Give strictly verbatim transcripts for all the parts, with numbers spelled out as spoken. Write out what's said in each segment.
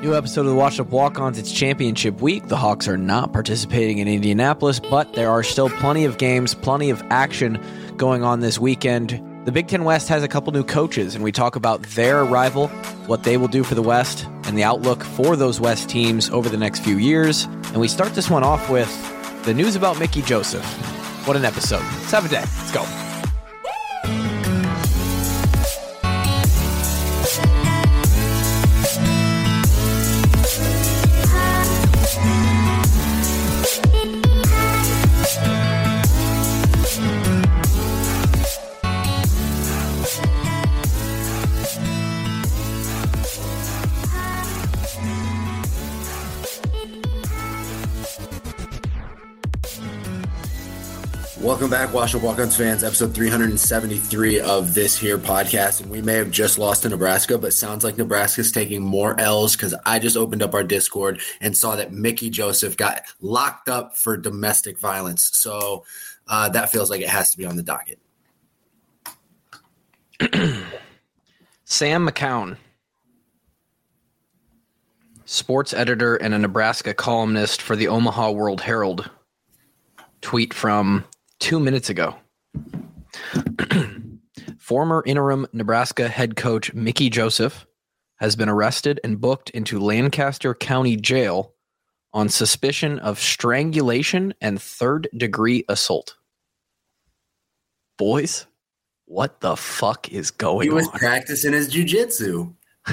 New episode of the Washed Up Walk-Ons. It's championship week. The Hawks are not participating in Indianapolis, but there are still plenty of games, plenty of action going on this weekend. The Big Ten West has a couple new coaches, and we talk about their arrival, what they will do for the West, and the outlook for those West teams over the next few years. And we start this one off with the news about Mickey Joseph. What an episode. Let's have a day. Let's go. Welcome back, Washed Up Walk-Ons fans, episode three seventy-three of this here podcast. And we may have just lost to Nebraska, but sounds like Nebraska's taking more L's because I just opened up our Discord and saw that Mickey Joseph got locked up for domestic violence. So uh, that feels like it has to be on the docket. Sam McCown, sports editor and a Nebraska columnist for the Omaha World Herald, tweet from two minutes ago. Former interim Nebraska head coach Mickey Joseph has been arrested and booked into Lancaster County Jail on suspicion of strangulation and third-degree assault. Boys, what the fuck is going on? He was on? practicing his jiu-jitsu.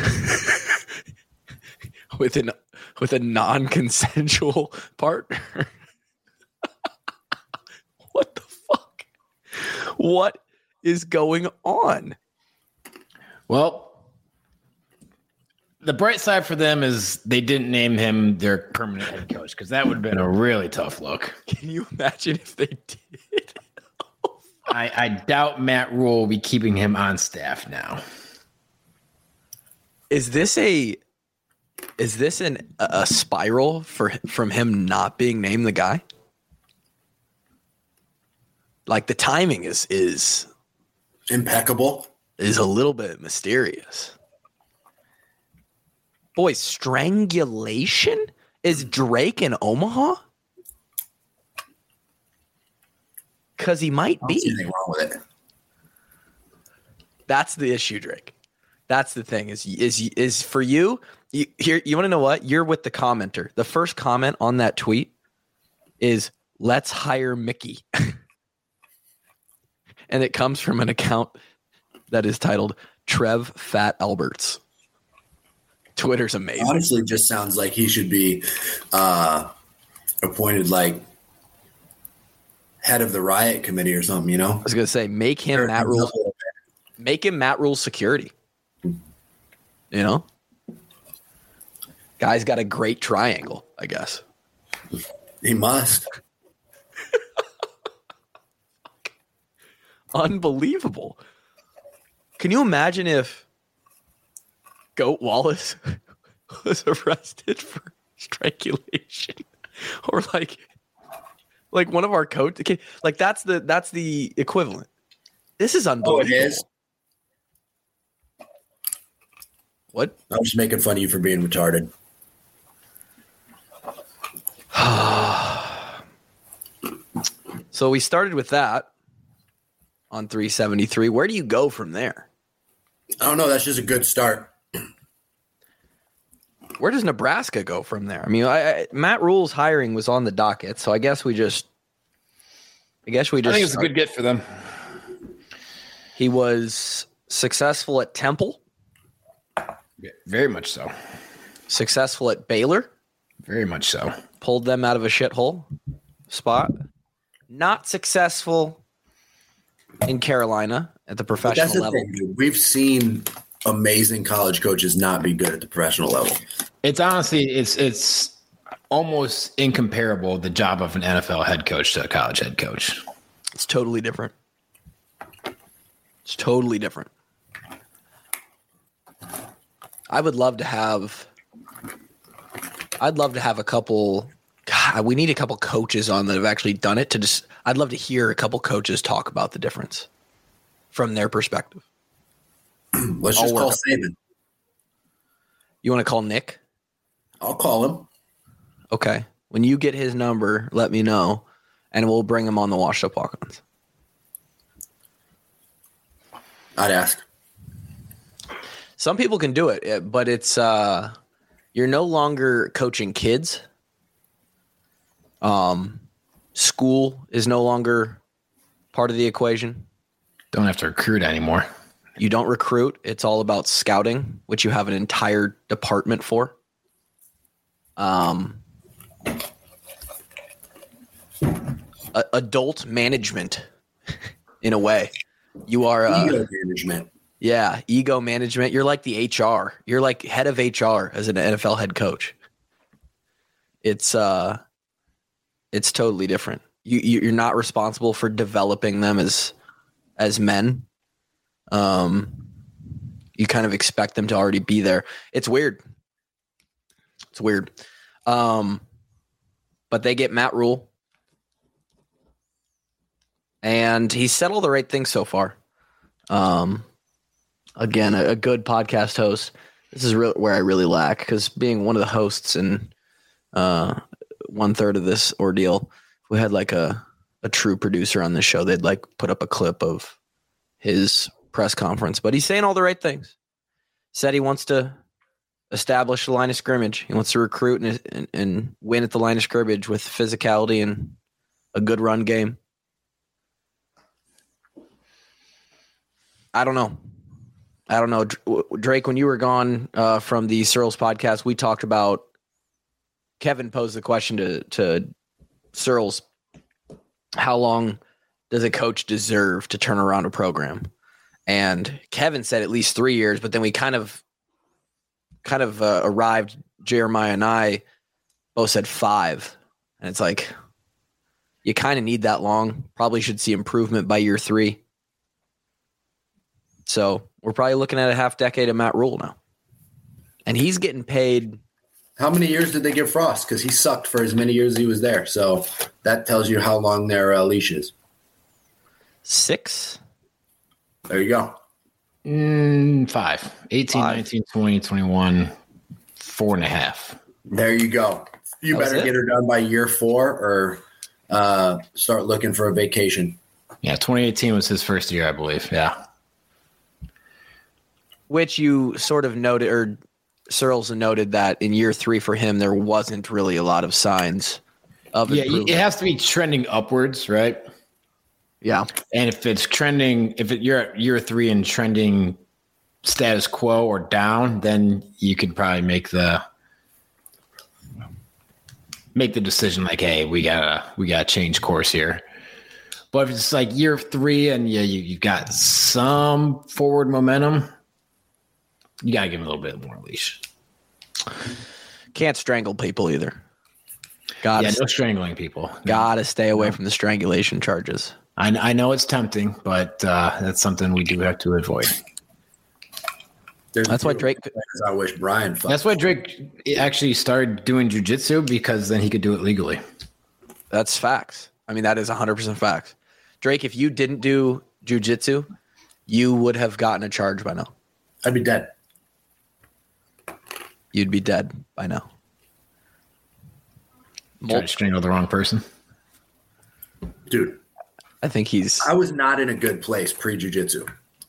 with an with a non-consensual partner. What the fuck? What is going on? Well, the bright side for them is they didn't name him their permanent head coach because that would have been a really tough look. Can you imagine if they did? I, I doubt Matt Rule will be keeping him on staff now. Is this a is this an a spiral for from him not being named the guy? Like the timing is is impeccable. Is a little bit mysterious. Boy, strangulation? Is Drake in Omaha? Because he might I don't be. see anything wrong with it. That's the issue, Drake. That's the thing. Is is is for you? You here? You want to know what? You're with the commenter. The first comment on that tweet is "Let's hire Mickey." And it comes from an account that is titled Trev Fat Alberts. Twitter's amazing. Honestly, just sounds like he should be uh, appointed like head of the riot committee or something, you know? I was going to say, make him Sure, Matt Rule's, make him Matt Rule's security. You know? Guy's got a great triangle, I guess. He must. Unbelievable. Can you imagine if Goat Wallace was arrested for strangulation or like like one of our coaches? Like that's the that's the equivalent. This is unbelievable. Oh, it is. What? I'm just making fun of you for being retarded. So we started with that on three seventy-three. Where do you go from there? I don't know. That's just a good start. Where does Nebraska go from there? I mean, I, I, Matt Rule's hiring was on the docket, so I guess we just, I guess we just. I think it's start. a good get for them. He was successful at Temple. Yeah, very much so. Successful at Baylor. Very much so. Pulled them out of a shithole spot. Not successful in Carolina at the professional That's the level. thing, dude. We've seen amazing college coaches not be good at the professional level. It's honestly, it's it's almost incomparable, the job of an N F L head coach to a college head coach. It's totally different. It's totally different. I would love to have I'd love to have a couple God, we need a couple coaches on that have actually done it to just I'd love to hear a couple coaches talk about the difference from their perspective. Let's just I'll call work. Saban. You want to call Nick? I'll call him. Okay. When you get his number, let me know, and we'll bring him on the Washed Up Walk-Ons. I'd ask. Some people can do it, but it's uh, you're no longer coaching kids. Um, school is no longer part of the equation. Don't have to recruit anymore. You don't recruit. It's all about scouting, which you have an entire department for. Um, a- adult management, in a way. You are uh, Ego management. Yeah, ego management. You're like the H R. You're like head of H R as an N F L head coach. It's uh, it's totally different. You you're not responsible for developing them as as men. Um, you kind of expect them to already be there. It's weird. It's weird. Um, but they get Matt Rule, and he said all the right things so far. Um. Again, a, a good podcast host. This is re- where I really lack, because being one of the hosts and uh, one third of this ordeal, if we had like a, a true producer on this show, they'd like put up a clip of his press conference. But he's saying all the right things. Said he wants to establish the line of scrimmage. He wants to recruit and, and, and win at the line of scrimmage with physicality and a good run game. I don't know. I don't know, Drake, when you were gone uh, from the Searles podcast, we talked about Kevin posed the question to, to Searles, how long does a coach deserve to turn around a program? And Kevin said at least three years, but then we kind of kind of uh, arrived, Jeremiah and I both said five. And it's like, you kind of need that long. Probably should see improvement by year three. So we're probably looking at a half decade of Matt Rule now. And he's getting paid. How many years did they give Frost? Because he sucked for as many years as he was there. So that tells you how long their uh, leash is. Six. There you go. Mm, five. eighteen, Five. nineteen, twenty, twenty-one, four and a half. There you go. You That was better it? get her done by year four or uh, start looking for a vacation. Yeah, twenty eighteen was his first year, I believe. Yeah. Which you sort of noted, or Searles noted that in year three for him, there wasn't really a lot of signs of Yeah, improvement. it has to be trending upwards, right? Yeah. And if it's trending, if it, you're at year three and trending status quo or down, then you could probably make the make the decision like, hey, we gotta we gotta change course here. But if it's like year three and yeah, you you've got some forward momentum, you gotta give him a little bit more leash. Can't strangle people either. Gotta, Yeah, no strangling people. gotta stay away from the strangulation charges. I, I know it's tempting, but uh, that's something we do have to avoid. There's That's why Drake. I wish Brian fucked. That's why Drake actually started doing jujitsu, because then he could do it legally. That's facts. I mean, that is one hundred percent facts. Drake, if you didn't do jujitsu, you would have gotten a charge by now. I'd be dead. You'd be dead by now. Try to strangle the wrong person. Dude, I think he's. I was not in a good place pre-jiu-jitsu.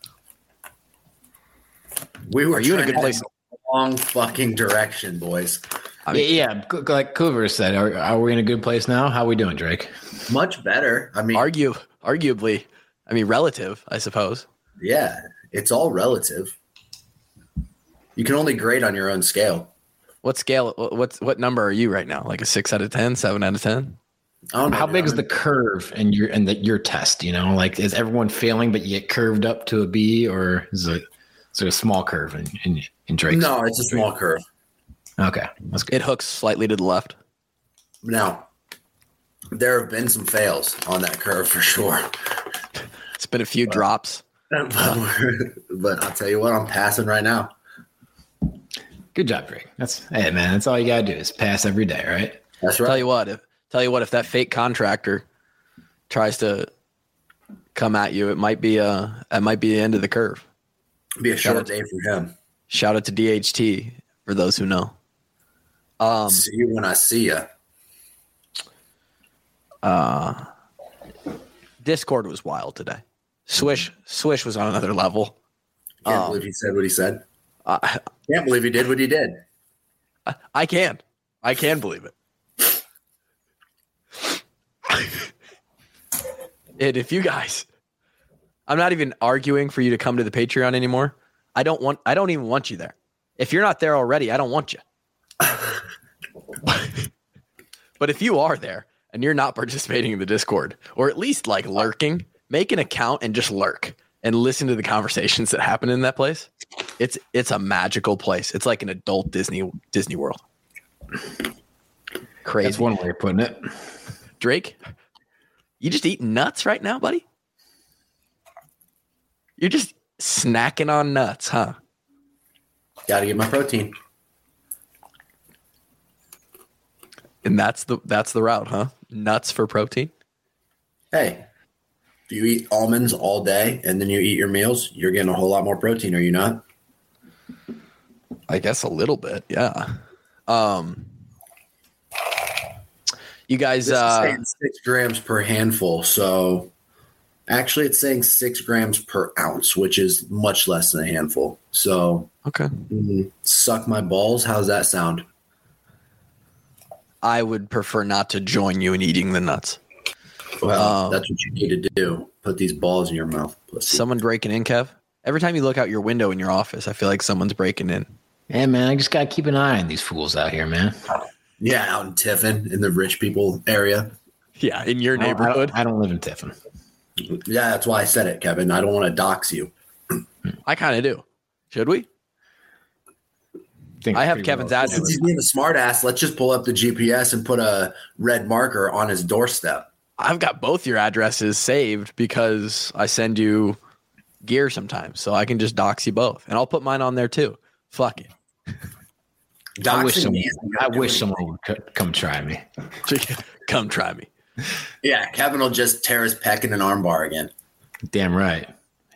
We were Are you in a good trending place? in the wrong fucking direction, boys. I mean, yeah, yeah, c- like Coover said, are, are we in a good place now? How are we doing, Drake? Much better. I mean, argue, arguably. I mean, relative, I suppose. yeah, it's all relative. You can only grade on your own scale. What scale? What's what number are you right now? Like a six out of ten, seven out of ten? I don't know. How big man. is the curve in your in the, your test? You know, like is everyone failing, but you get curved up to a B, or is it is it a small curve in in, in Drake's? No, it's a small curve. Okay, that's good. It hooks slightly to the left. Now, there have been some fails on that curve for sure. It's been a few drops. but, but I'll tell you what, I'm passing right now. Good job, Drake. That's hey man, that's all you gotta do is pass every day, right? That's Tell right. you what, if tell you what, if that fake contractor tries to come at you, it might be uh it might be the end of the curve. Be a short day for him. Shout out to D H T for those who know. Um, see you when I see you. Uh, Discord was wild today. Swish, Swish was on another level. Can't Um, believe he said what he said. Uh, Can't believe he did what he did. I, I can. I can believe it. And if you guys, I'm not even arguing for you to come to the Patreon anymore. I don't want, I don't even want you there. If you're not there already, I don't want you. But if you are there and you're not participating in the Discord, or at least like lurking, make an account and just lurk and listen to the conversations that happen in that place. It's it's a magical place. It's like an adult Disney Disney World. Crazy. That's one way of putting it. Drake, you just eating nuts right now, buddy? You're just snacking on nuts, huh? Gotta get my protein. And that's the that's the route, huh? Nuts for protein. Hey, if you eat almonds all day and then you eat your meals, you're getting a whole lot more protein, are you not? I guess a little bit, yeah. Um, you guys, This uh, is saying six grams per handful, so actually it's saying six grams per ounce, which is much less than a handful. So, okay. mm, suck my balls. How's that sound? I would prefer not to join you in eating the nuts. Well, Um, that's what you need to do. Put these balls in your mouth. Pussy. Someone breaking in, Kev? Every time you look out your window in your office, I feel like someone's breaking in. Yeah, man, I just gotta keep an eye on these fools out here, man. Yeah, out in Tiffin, in the rich people area. Yeah, in your I don't- neighborhood. I don't, I don't live in Tiffin. Yeah, that's why I said it, Kevin. I don't want to dox you. I kind of do. Should we? Think I have pretty Kevin's well. address. Since he's being a smart ass, let's just pull up the G P S and put a red marker on his doorstep. I've got both your addresses saved because I send you gear sometimes, so I can just dox you both, and I'll put mine on there too. Fuck it. I wish Doxing someone, me isn't I gonna do wish anything. someone would co- come try me. Come try me. Yeah, Kevin will just tear his pec in an armbar again. Damn right.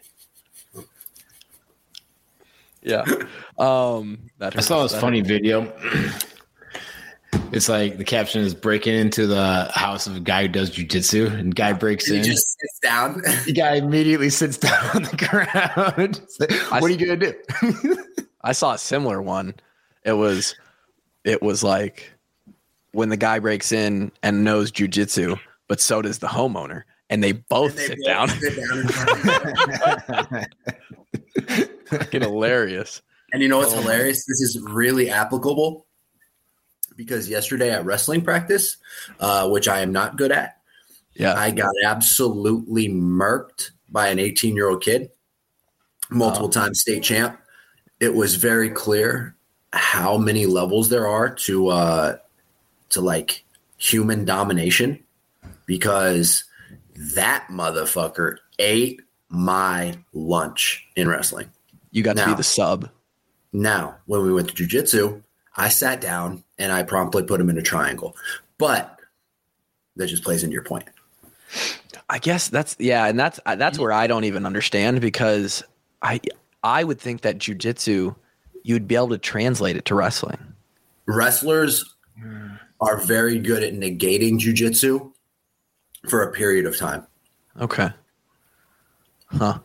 Yeah. Um, that I saw this that funny video. It's like the caption is breaking into the house of a guy who does jujitsu, and guy breaks He in. just sits down. The guy immediately sits down on the ground. It's like, I- what are you gonna do? I saw a similar one. It was, it was like when the guy breaks in and knows jujitsu, but so does the homeowner, and they both They sit both down. sit down in front of each other. Fucking hilarious. And you know what's Oh, hilarious? This is really applicable because yesterday at wrestling practice, uh, which I am not good at, Yeah. I got absolutely murked by an eighteen-year-old kid, multiple time state champ. It was very clear how many levels there are to uh, to like human domination, because that motherfucker ate my lunch in wrestling. You got to be Now- the sub. Now, when we went to jiu-jitsu, I sat down and I promptly put him in a triangle. But that just plays into your point. I guess that's yeah, and that's that's where I don't even understand, because I I would think that jujitsu you'd be able to translate it to wrestling. Wrestlers are very good at negating jiu-jitsu for a period of time. Okay. Huh.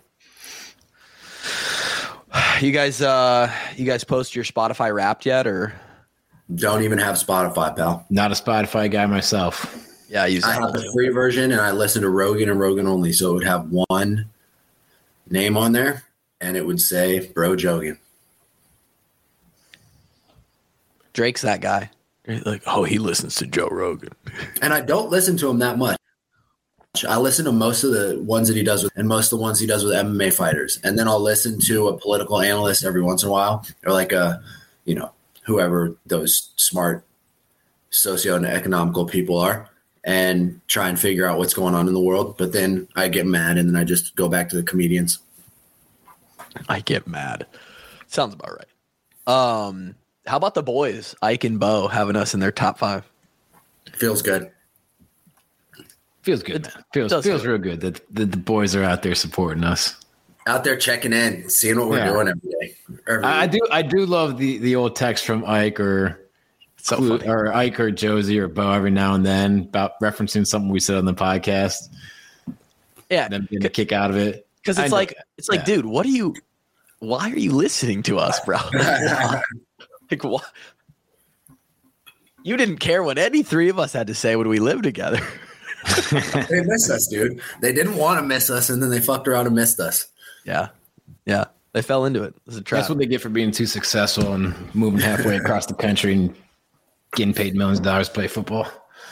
You guys uh you guys post your Spotify Wrapped yet, or Don't even have Spotify, pal. Not a Spotify guy myself. yeah, I use I that. have the free version and I listen to Rogan and Rogan only. So it would have one name on there and it would say Bro Jogan. Drake's that guy. You're like, oh, he listens to Joe Rogan. And I don't listen to him that much. I listen to most of the ones that he does with, and most of the ones he does with M M A fighters. And then I'll listen to a political analyst every once in a while, or like a, you know, whoever those smart socio-economical people are, and try and figure out what's going on in the world. But then I get mad and then I just go back to the comedians. I get mad. Sounds about right. Um, how about the boys, Ike and Bo, having us in their top five? Feels good. Feels good, man. Feels does feels feel- real good that the, the boys are out there supporting us. Out there checking in, seeing what we're Yeah. doing every day. Every I, I week. do I do love the the old text from Ike or So Clue, funny. or Ike or Josie or Bo every now and then about referencing something we said on the podcast. Yeah, Them getting a kick out of it. because I it's know. like it's like, Yeah. dude, what are you? Why are you listening to us, bro? Like what? You didn't care what any three of us had to say when we lived together. They missed us, dude. They didn't want to miss us, and then they fucked around and missed us. Yeah, yeah, they fell into it. It was a trap. That's what they get for being too successful and moving halfway across the country and getting paid millions of dollars to play football.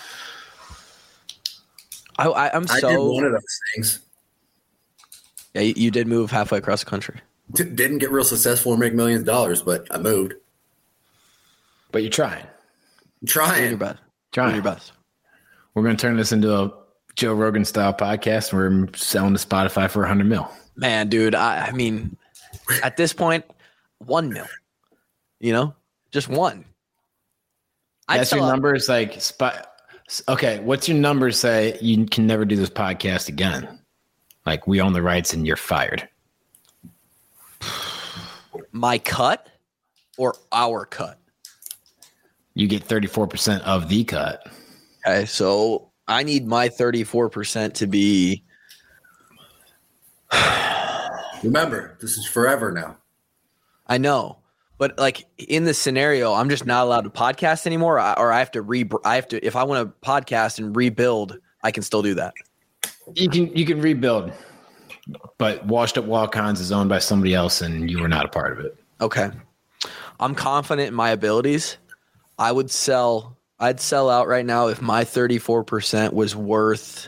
I, I, I'm I so. did one of those things. Yeah, you, you did move halfway across the country. D- didn't get real successful or make millions of dollars, but I moved. But you're trying. I'm Doing your trying. best. Trying. Doing your best. We're going to turn this into a Joe Rogan style podcast. We're selling to Spotify for one hundred mil. Man, dude, I, I mean, at this point, one mil. You know, just one. I'd That's your sell out- numbers. Like, spot. Okay, what's your numbers say? You can never do this podcast again. Like, we own the rights and you're fired. My cut or our cut? You get thirty-four percent of the cut. Okay, so I need my thirty-four percent to be. Remember, this is forever now. I know, but like in this scenario, I'm just not allowed to podcast anymore, or I, or I have to re. I have to if I want to podcast and rebuild, I can still do that. You can you can rebuild, but Washed Up Walk-Ons is owned by somebody else, and you were not a part of it. Okay, I'm confident in my abilities. I would sell. I'd sell out right now if my thirty-four percent was worth.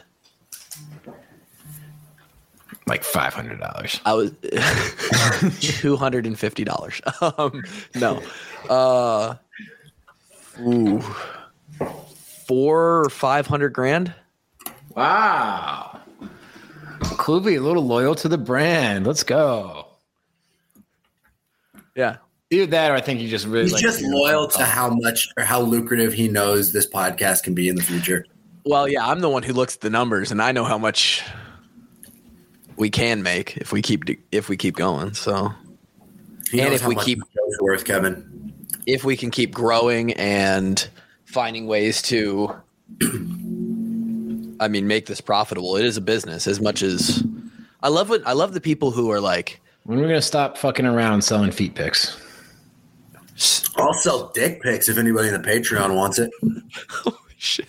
Like five hundred dollars. I was two hundred and fifty dollars. Um, no, uh, ooh, four or five hundred grand. Wow. Klubi, a little loyal to the brand. Let's go. Yeah, Either that, or I think you just really He's like just loyal to how much or how lucrative he knows this podcast can be in the future. well, yeah, I'm the one who looks at the numbers, and I know how much we can make if we keep if we keep going. So He And knows if how we much keep- the show's worth, Kevin. if we can keep growing and finding ways to, I mean, make this profitable, it is a business. As much as I love what I love the people who are like, when we're gonna stop fucking around selling feet pics. I'll sell dick pics if anybody in the Patreon wants it. oh shit.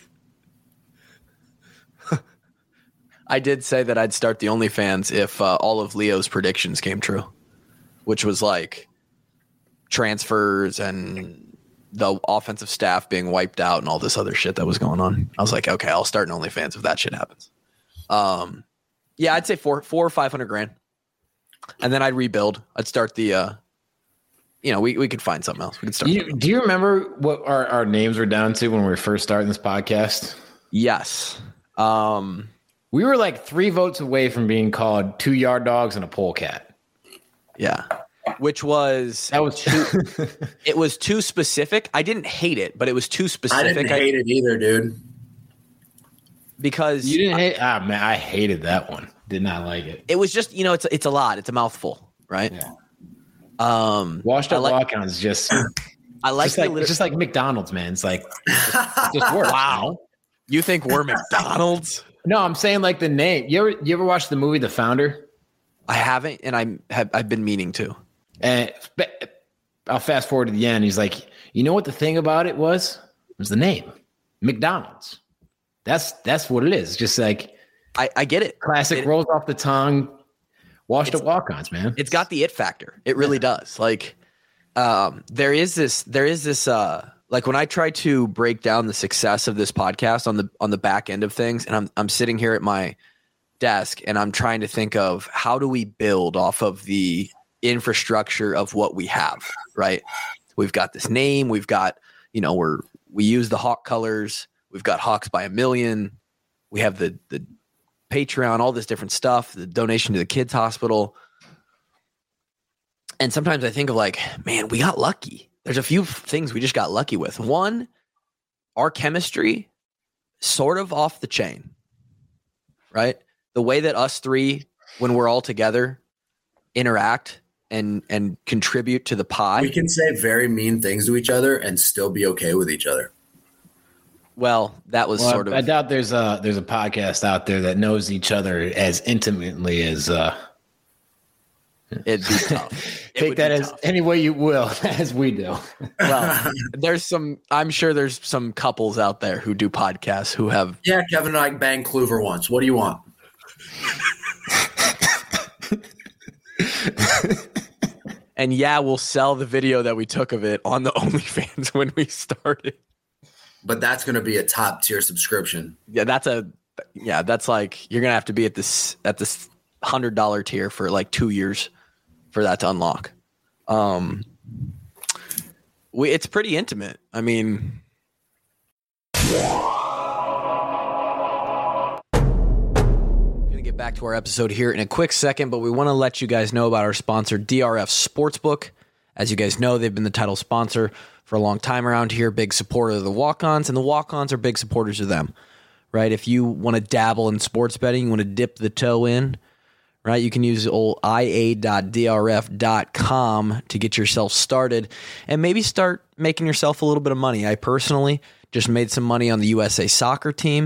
I did say that I'd start the OnlyFans if uh, all of Leo's predictions came true, which was like transfers and the offensive staff being wiped out and all this other shit that was going on. I was like, okay, I'll start an OnlyFans if that shit happens. Um, yeah, I'd say four, four or five hundred grand, and then I'd rebuild. I'd start the, uh, you know, we we could find something else. We could start. Do you, do you remember what our, our names were down to when we were first starting this podcast? Yes. Um, We were like three votes away from being called Two Yard Dogs and a Polecat. yeah. Which was That was too, it was too specific. I didn't hate it, but it was too I specific. didn't hate it either, dude. because You didn't hate? Ah, man, I hated that one. Did not like it. it was just, you know, it's it's a lot. It's a mouthful, right? Yeah. Um, Washed I Up like, Walk-Ons is just, I like just the like liter- it's just like McDonald's, man. It's like it just works. wow. You think we're McDonald's? No, I'm saying like the name. You ever you ever watch the movie The Founder? I haven't, and I have I've been meaning to. And I'll fast forward to the end. He's like, you know what the thing about it was? It was the name, McDonald's. That's that's what it is. It's just like I, I get it. classic It- rolls off the tongue, washed It's- up walk-ons, man. It's got the it factor. It really does. Like, um, there is this, there is this, uh, like when I try to break down the success of this podcast on the on the back end of things, and I'm I'm sitting here at my desk and I'm trying to think of how do we build off of the infrastructure of what we have, right? We've got this name, we've got, you know, we're we use the Hawk colors, we've got Hawks by a million, we have the the Patreon, all this different stuff, the donation to the kids hospital. And sometimes I think of like, man, we got lucky. There's a few things we just got lucky with. One, our chemistry, sort of off the chain, right? The way that us three, when we're all together, interact and and contribute to the pie. We can say very mean things to each other and still be okay with each other. Well, that was well, sort of. I doubt there's a there's a podcast out there that knows each other as intimately as. Uh, It'd be tough. It Take that as tough. any way you will, as we do. Well, there's some. I'm sure there's some couples out there who do podcasts who have. Yeah, Kevin and I banged Kluver once. What do you want? And yeah, we'll sell the video that we took of it on the OnlyFans when we started. But that's going to be a top tier subscription. Yeah, that's a. Yeah, that's like you're gonna have to be at this at this hundred dollar tier for like two years for that to unlock. Um, we it's pretty intimate. I mean. Get back to our episode here in a quick second, but we want to let you guys know about our sponsor, D R F Sportsbook. As you guys know, they've been the title sponsor for a long time around here, big supporter of the walk-ons, and the walk-ons are big supporters of them, right? If you want to dabble in sports betting, you want to dip the toe in, right, you can use old I A dot D R F dot com to get yourself started and maybe start making yourself a little bit of money. I personally just made some money on the U S A soccer team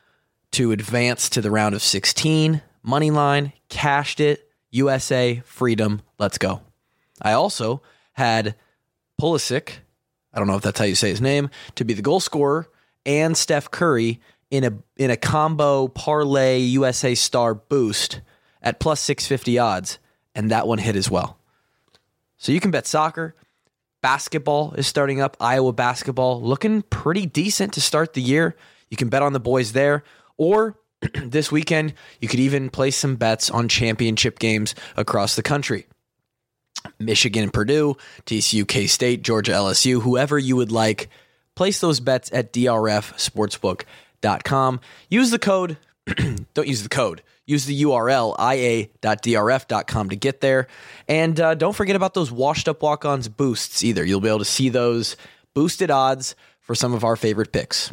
to advance to the round of sixteen. Money line, cashed it, U S A, freedom, let's go. I also had Pulisic, I don't know if that's how you say his name, to be the goal scorer, and Steph Curry in a in a combo parlay U S A star boost at plus six fifty odds, and that one hit as well. So you can bet soccer. Basketball is starting up. Iowa basketball looking pretty decent to start the year. You can bet on the boys there. Or this weekend, you could even place some bets on championship games across the country. Michigan, Purdue, T C U, K-State, Georgia, L S U, whoever you would like, place those bets at D R F sportsbook dot com. Use the code, don't use the code, use the U R L, I A dot D R F dot com to get there. And uh, don't forget about those washed up walk-ons boosts either. You'll be able to see those boosted odds for some of our favorite picks.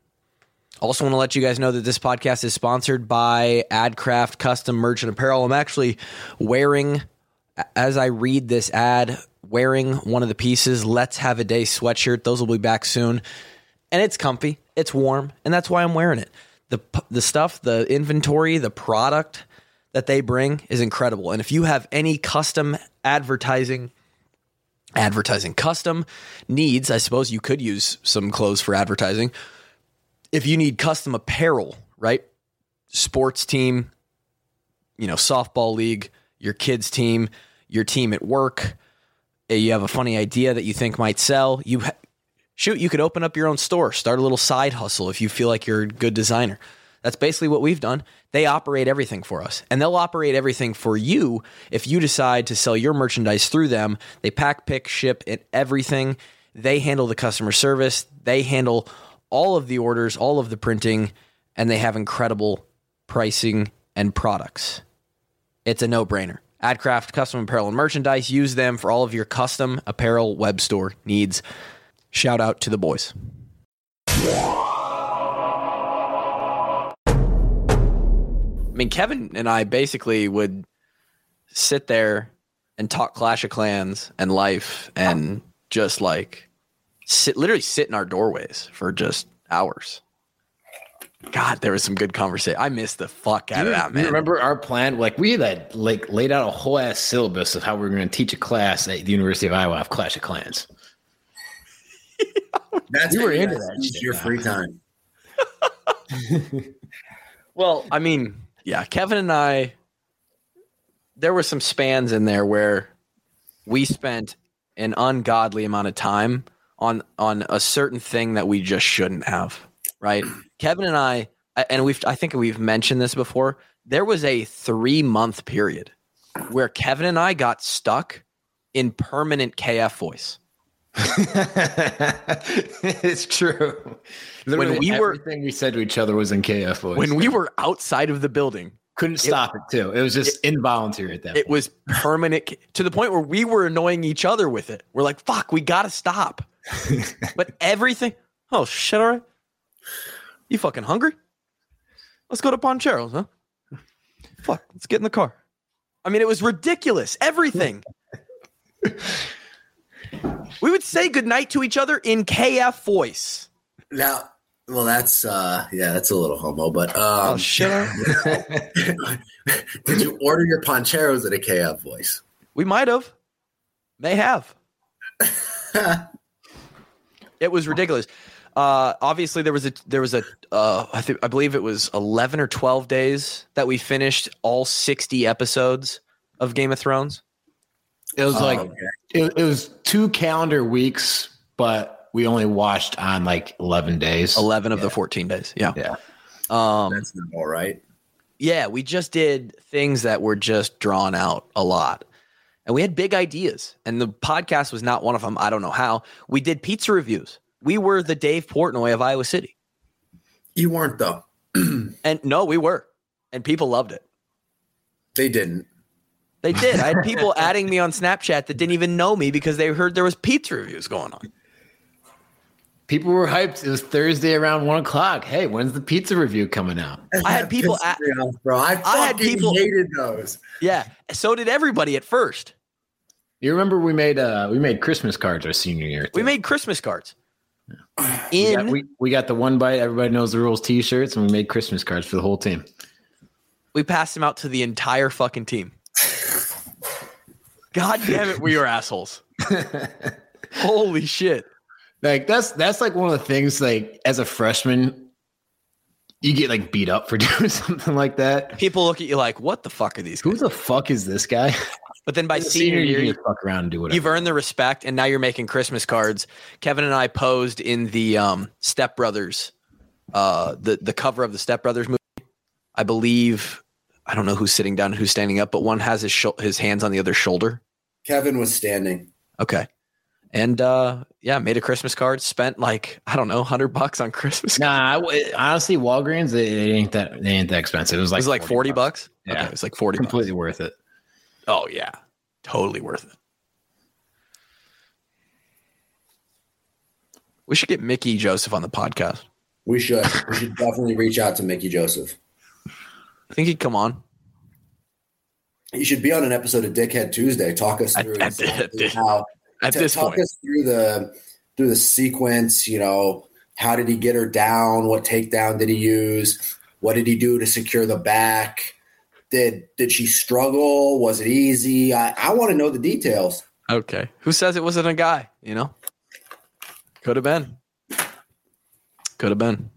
Also want to let you guys know that this podcast is sponsored by AdCraft Custom Merchant Apparel. I'm actually wearing, as I read this ad, wearing one of the pieces, Let's Have a Day sweatshirt. Those will be back soon. And it's comfy, it's warm, and that's why I'm wearing it. The the stuff, the inventory, the product that they bring is incredible. And if you have any custom advertising, advertising custom needs, I suppose you could use some clothes for advertising. If you need custom apparel, right? Sports team, you know, softball league, your kids team, your team at work, you have a funny idea that you think might sell, you ha- shoot, you could open up your own store, start a little side hustle if you feel like you're a good designer. That's basically what we've done. They operate everything for us, and they'll operate everything for you if you decide to sell your merchandise through them. They pack, pick, ship, and everything. They handle the customer service. They handle all of the orders, all of the printing, and they have incredible pricing and products. It's a no-brainer. AdCraft Custom Apparel and Merchandise. Use them for all of your custom apparel web store needs. Shout out to the boys. I mean, Kevin and I basically would sit there and talk Clash of Clans and life and just like sit, literally sit in our doorways for just hours. God, there was some good conversation. I missed the fuck out you, of that, man. You remember our plan? Like we had like laid out a whole ass syllabus of how we were going to teach a class at the University of Iowa of Clash of Clans. That's you were into that. that. Shit, your now. Free time. Well, I mean, yeah, Kevin and I, there were some spans in there where we spent an ungodly amount of time on on a certain thing that we just shouldn't have, right? Kevin and I, and we've I think we've mentioned this before, there was a three-month period where Kevin and I got stuck in permanent K F voice. It's true. Literally when we were everything we said to each other was in K F voice. When we were outside of the building, couldn't stop it, it too. It was just it, involuntary at that it point. Was permanent to the point where we were annoying each other with it. We're like, fuck, we gotta stop. But everything, oh shit, all right. You fucking hungry? Let's go to Poncheros, huh? Fuck, let's get in the car. I mean, it was ridiculous. Everything. We would say goodnight to each other in K F voice. Now, well, that's uh, yeah, that's a little homo, but um, oh shit! Did you order your poncheros at a K F voice? We might have, may have. It was ridiculous. Uh, obviously, there was a there was a uh, I think I believe it was eleven or twelve days that we finished all sixty episodes of Game of Thrones. It was like oh, okay. it, it was two calendar weeks, but we only watched on like eleven days. Eleven of yeah. the fourteen days. Yeah, yeah. Um, That's not all right. Yeah, we just did things that were just drawn out a lot. And we had big ideas. And the podcast was not one of them. I don't know how. We did pizza reviews. We were the Dave Portnoy of Iowa City. You weren't, though. And no, we were. And people loved it. They didn't. They did. I had people adding me on Snapchat that didn't even know me because they heard there was pizza reviews going on. People were hyped. It was Thursday around one o'clock. Hey, when's the pizza review coming out? I had people at, off, bro. I, I had people hated those. Yeah, so did everybody at first. You remember we made uh we made Christmas cards our senior year. Too. We made Christmas cards. In we got, we, we got the one bite, everybody knows the rules t-shirts, and we made Christmas cards for the whole team. We passed them out to the entire fucking team. God damn it, we were assholes. Holy shit. Like that's that's like one of the things, like as a freshman, you get like beat up for doing something like that. People look at you like, what the fuck are these guys? Who the fuck is this guy? But then by the senior year, you you fuck around and do whatever. You've earned the respect, and now you're making Christmas cards. Kevin and I posed in the um, Step Brothers, uh, the the cover of the Step Brothers movie. I believe, I don't know who's sitting down and who's standing up, but one has his sh- his hands on the other's shoulder. Kevin was standing. Okay. And uh, yeah, made a Christmas card, spent like, I don't know, hundred bucks on Christmas. Nah, I, honestly, Walgreens, it, it ain't that it ain't that expensive. It was like, it was like forty bucks. Yeah. Okay, it was like forty completely bucks. worth it. Oh yeah. Totally worth it. We should get Mickey Joseph on the podcast. We should. We should definitely reach out to Mickey Joseph. I think he'd come on. You should be on an episode of Dickhead Tuesday. Talk us through at, at, at, how at t- this talk point. us through the through the sequence. You know, how did he get her down? What takedown did he use? What did he do to secure the back? Did did she struggle? Was it easy? I, I want to know the details. Okay. Who says it wasn't a guy? You know, could have been. Could have been.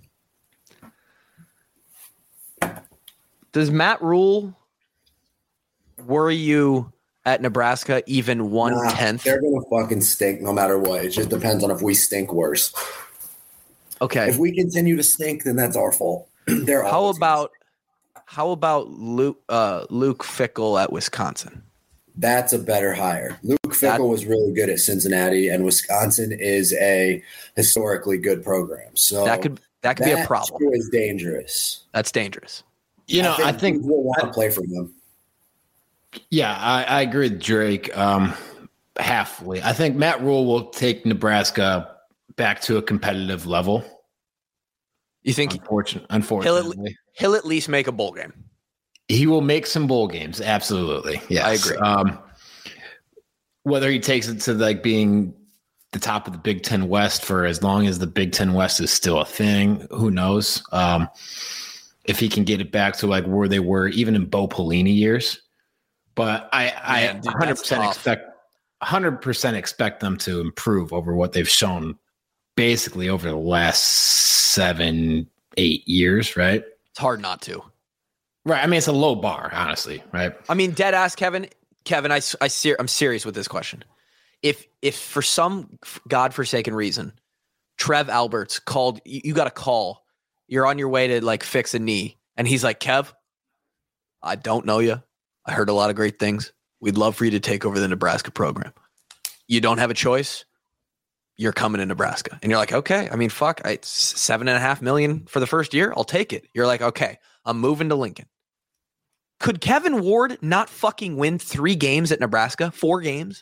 Does Matt Rule worry you at Nebraska even one nah, tenth? They're gonna fucking stink no matter what. It just depends on if we stink worse. Okay. If we continue to stink, then that's our fault. They're how always about how about Luke uh, Luke Fickell at Wisconsin? That's a better hire. Luke Fickell that, was really good at Cincinnati, and Wisconsin is a historically good program. So that could that could that be a problem. Is dangerous. That's dangerous. You know, I think, I think we'll want to play for them. Yeah, I, I agree with Drake um, halfway. I think Matt Rule will take Nebraska back to a competitive level. You think? Unfortunately, unfortunately. He'll at, he'll at least make a bowl game. He will make some bowl games. Absolutely. Yes. I agree. Um, whether he takes it to like being the top of the Big Ten West for as long as the Big Ten West is still a thing, who knows? Um, if he can get it back to like where they were even in Bo Pelini years. But I, I Man, dude, one hundred percent expect one hundred percent expect them to improve over what they've shown basically over the last seven, eight years, right? It's hard not to. Right. I mean, it's a low bar, honestly, right? I mean, dead ass Kevin. Kevin, I, I ser- I'm serious with this question. If if for some godforsaken reason, Trev Alberts called, you, you got a call, you're on your way to like fix a knee, and he's like, Kev, I don't know you. I heard a lot of great things. We'd love for you to take over the Nebraska program. You don't have a choice. You're coming to Nebraska. And you're like, okay, I mean, fuck, I, it's seven and a half million for the first year. I'll take it. You're like, okay, I'm moving to Lincoln. Could Kevin Ward not fucking win three games at Nebraska? Four games?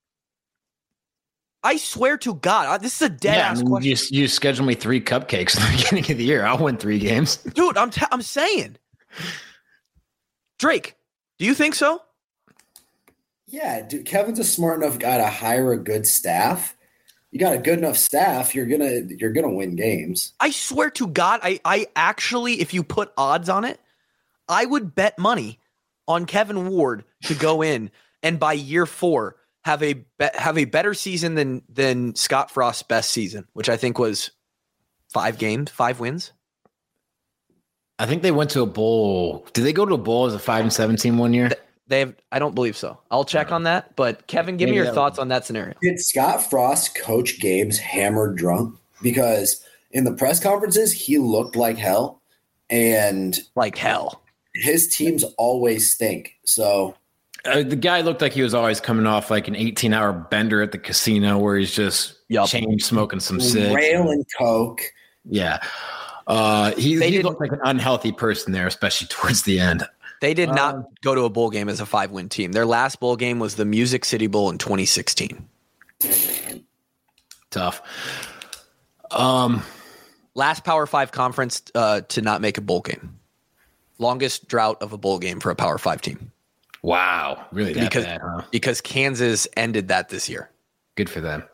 I swear to God, this is a dead yeah, ass I mean, question. You, you schedule me three cupcakes in the beginning of the year. I'll win three games. Dude, I'm t- I'm saying. Drake, do you think so? Yeah, dude, Kevin's a smart enough guy to hire a good staff. You got a good enough staff, you're gonna you're gonna win games. I swear to God, I I actually, if you put odds on it, I would bet money on Kevin Ward to go in and by year four have a be- have a better season than than Scott Frost's best season, which I think was five games, five wins. I think they went to a bowl. Did they go to a bowl as a five and seven team one year? They have. I don't believe so. I'll check on that. But Kevin, give Maybe me your thoughts was- on that scenario. Did Scott Frost coach games hammered drunk? Because in the press conferences, he looked like hell, and Like hell. his teams always stink. So Uh, the guy looked like he was always coming off like an eighteen hour bender at the casino where he's just Yup. chain smoking some cigs. railing coke. Yeah. Uh, he They he didn't- looked like an unhealthy person there, especially towards the end. They did not Um, go to a bowl game as a five win team. Their last bowl game was the Music City Bowl in twenty sixteen. Tough. Um, Last Power Five conference uh, to not make a bowl game. Longest drought of a bowl game for a Power Five team. wow. Really that Because bad, huh? because Kansas ended that this year. Good for them.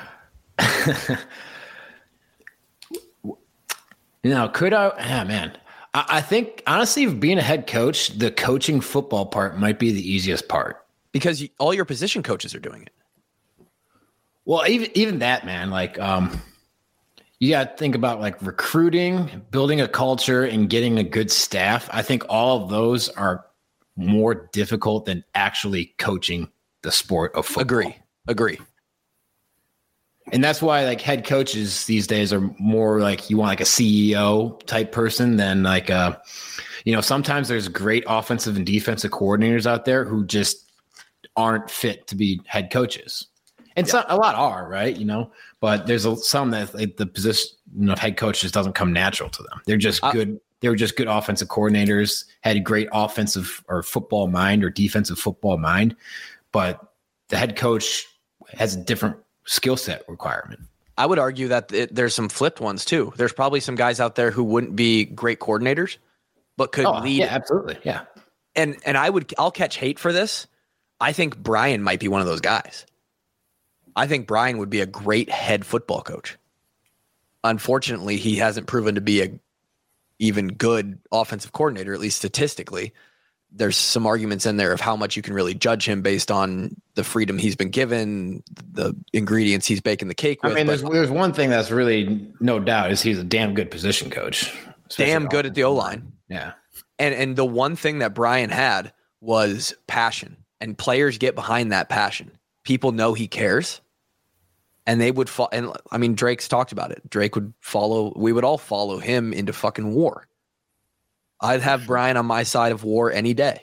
Now, could I? Ah, man. I, I think, honestly, being a head coach, the coaching football part might be the easiest part. Because you, all your position coaches are doing it. Well, even even that, man, like um, you got to think about like recruiting, building a culture, and getting a good staff. I think all of those are more difficult than actually coaching the sport of football. Agree. Agree. And that's why like head coaches these days are more like you want like a C E O type person than like a, you know, sometimes there's great offensive and defensive coordinators out there who just aren't fit to be head coaches. And Yeah. some, a lot are, right? You know, but there's a, some that like, the position of head coach just doesn't come natural to them. They're just Uh, good. They're just good offensive coordinators, had a great offensive or football mind or defensive football mind. But the head coach has a different skill set requirement. I would argue that it, there's some flipped ones too. There's probably some guys out there who wouldn't be great coordinators, but could Oh, lead. yeah, absolutely. Yeah. And and I would I'll catch hate for this. I think Brian might be one of those guys. I think Brian would be a great head football coach. Unfortunately, he hasn't proven to be a even good offensive coordinator, at least statistically. There's some arguments in there of how much you can really judge him based on the freedom he's been given, the ingredients he's baking the cake with. I mean, but there's there's one thing that's really no doubt is he's a damn good position coach. especially damn good at the O-line. Yeah. And and the one thing that Brian had was passion, and players get behind that passion. People know he cares, and they would follow. And I mean, Drake's talked about it. Drake would follow. We would all follow him into fucking war. I'd have Brian on my side of war any day.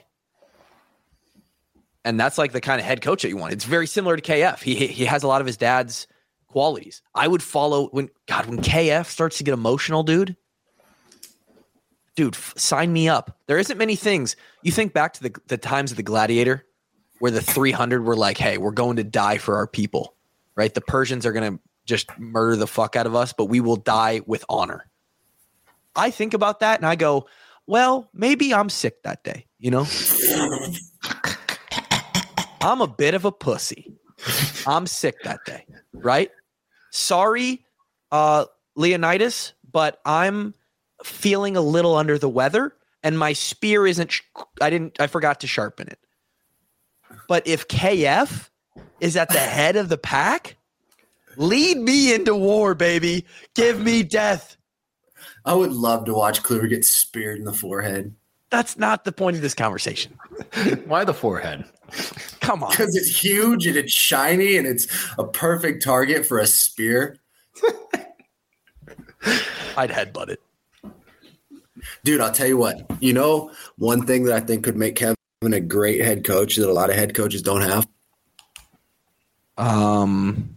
And that's like the kind of head coach that you want. It's very similar to K F. He he has a lot of his dad's qualities. I would follow when God when K F starts to get emotional, dude. Dude, f- sign me up. There isn't many things. You think back to the the times of the Gladiator, where the three hundred were like, "Hey, we're going to die for our people," right? The Persians are going to just murder the fuck out of us, but we will die with honor. I think about that and I go, well, maybe I'm sick that day, you know? I'm a bit of a pussy. I'm sick that day, right? Sorry, uh, Leonidas, but I'm feeling a little under the weather and my spear isn't, sh- I didn't, I forgot to sharpen it. But if K F is at the head of the pack, lead me into war, baby. Give me death. I would love to watch Kluber get speared in the forehead. That's not the point of this conversation. Why the forehead? Come on. Because it's huge and it's shiny and it's a perfect target for a spear. I'd headbutt it. Dude, I'll tell you what. You know, one thing that I think could make Kevin a great head coach that a lot of head coaches don't have? Um,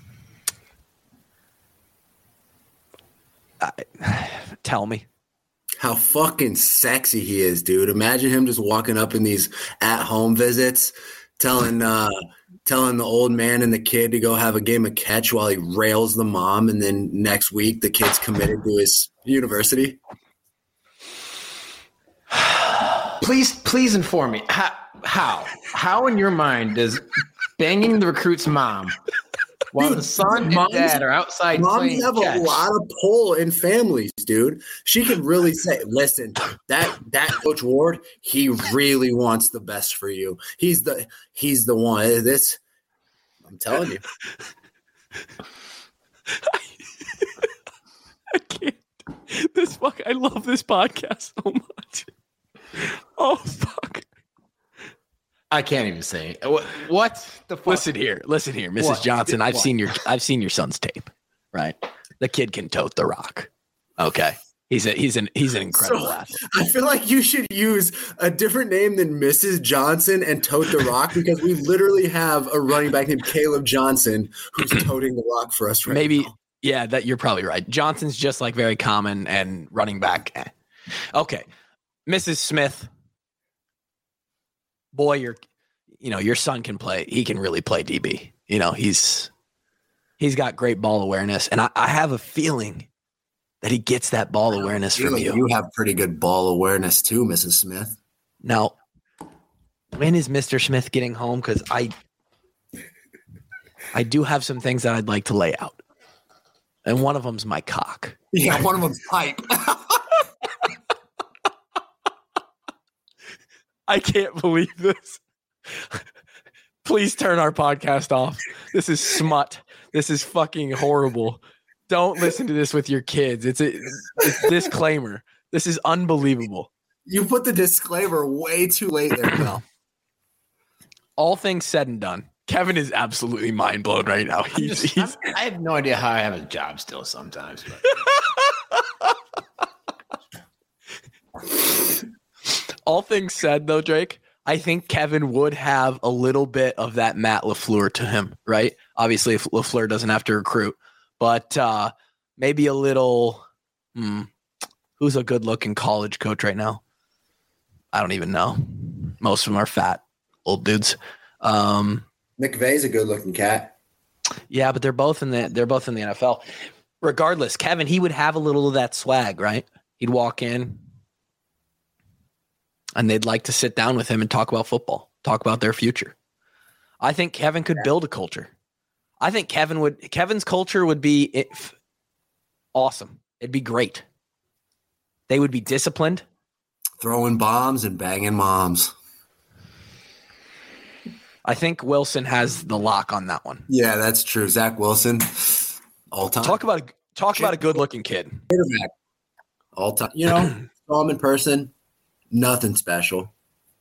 I, tell me. How fucking sexy he is, dude. Imagine him just walking up in these at-home visits, telling uh, telling the old man and the kid to go have a game of catch while he rails the mom, and then next week the kid's committed to his university. Please, please inform me. How, how? How in your mind does banging the recruit's mom while dude, the son and moms, dad are outside moms playing have catch? A lot of pull in families, dude. She can really say, listen, that that Coach Ward, he really wants the best for you. He's the he's the one. This I'm telling you. I can't. This fuck. I love this podcast so much. Oh fuck. I can't even say what, what the fuck? Listen here, listen here, Missus What? Johnson. I've what? seen your I've seen your son's tape. Right, the kid can tote the rock. Okay, he's a he's an he's an incredible so, athlete. I feel like you should use a different name than Missus Johnson and tote the rock because we literally have a running back named Caleb Johnson who's toting the rock for us right Maybe, now. Yeah, that you're probably right. Johnson's just like very common and running back. Eh. Okay, Missus Smith. Boy, your, you know, your son can play. He can really play D B. You know, he's he's got great ball awareness, and I, I have a feeling that he gets that ball awareness from you. You have pretty good ball awareness too, Missus Smith. Now, when is Mister Smith getting home? Because I, I do have some things that I'd like to lay out, and one of them's my cock. Yeah, one of them's pipe. I can't believe this. Please turn our podcast off. This is smut. This is fucking horrible. Don't listen to this with your kids. It's a, it's a disclaimer. This is unbelievable. You put the disclaimer way too late there, Mel. All things said and done, Kevin is absolutely mind blown right now. He's, just, he's, I have no idea how I have a job still sometimes. But. All things said, though, Drake, I think Kevin would have a little bit of that Matt LaFleur to him, right? Obviously, if LaFleur doesn't have to recruit, but uh, maybe a little. Hmm, who's a good-looking college coach right now? I don't even know. Most of them are fat old dudes. Um, McVay's a good-looking cat. Yeah, but they're both in the they're both in the N F L. Regardless, Kevin, he would have a little of that swag, right? He'd walk in. And they'd like to sit down with him and talk about football, talk about their future. I think Kevin could build a culture. I think Kevin would. Kevin's culture would be if, awesome. It'd be great. They would be disciplined, throwing bombs and banging moms. I think Wilson has the lock on that one. Yeah, that's true. Zach Wilson, all time. Talk about a, talk about a good-looking kid. All time. You know, saw him in person. Nothing special.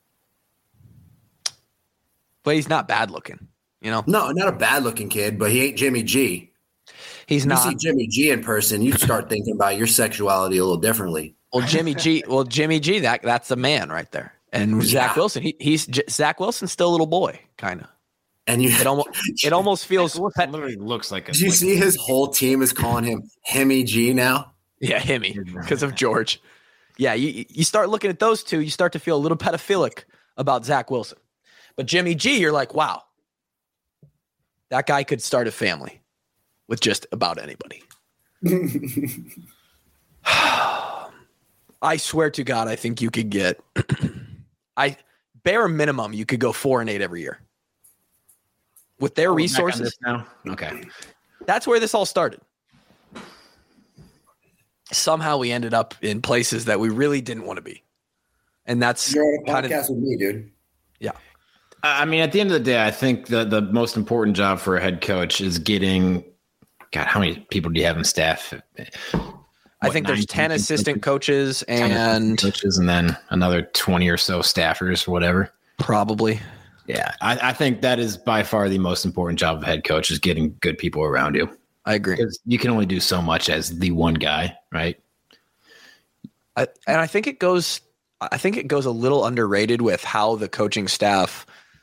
But he's not bad looking, you know? No, not a bad looking kid, but he ain't Jimmy G. He's not. You see Jimmy G in person, you start thinking about your sexuality a little differently. Well, Jimmy G, well, Jimmy G, that that's the man right there. And yeah. Zach Wilson, he, he's Zach Wilson's still a little boy, kind of. And you, it almost it almost feels pet, literally looks like. A, Did you like see a, his whole team is calling him Himmy G now? Yeah, Himmy, because of George. Yeah, you you start looking at those two, you start to feel a little pedophilic about Zach Wilson. But Jimmy G, you're like, wow, that guy could start a family with just about anybody. I swear to God, I think you could get, I bare minimum, you could go four and eight every year with their oh, resources. Now? Okay, that's where this all started. Somehow we ended up in places that we really didn't want to be. And that's You're on a podcast kind of, with me, dude. Yeah. I mean, at the end of the day, I think the, the most important job for a head coach is getting, God, how many people do you have in staff? What, I think there's ten assistant coaches, coaches and coaches and then another twenty or so staffers or whatever. Probably. Yeah. I, I think that is by far the most important job of a head coach is getting good people around you. I agree. Because you can only do so much as the one guy, right? I, and I think it goes I think it goes a little underrated with how the coaching staff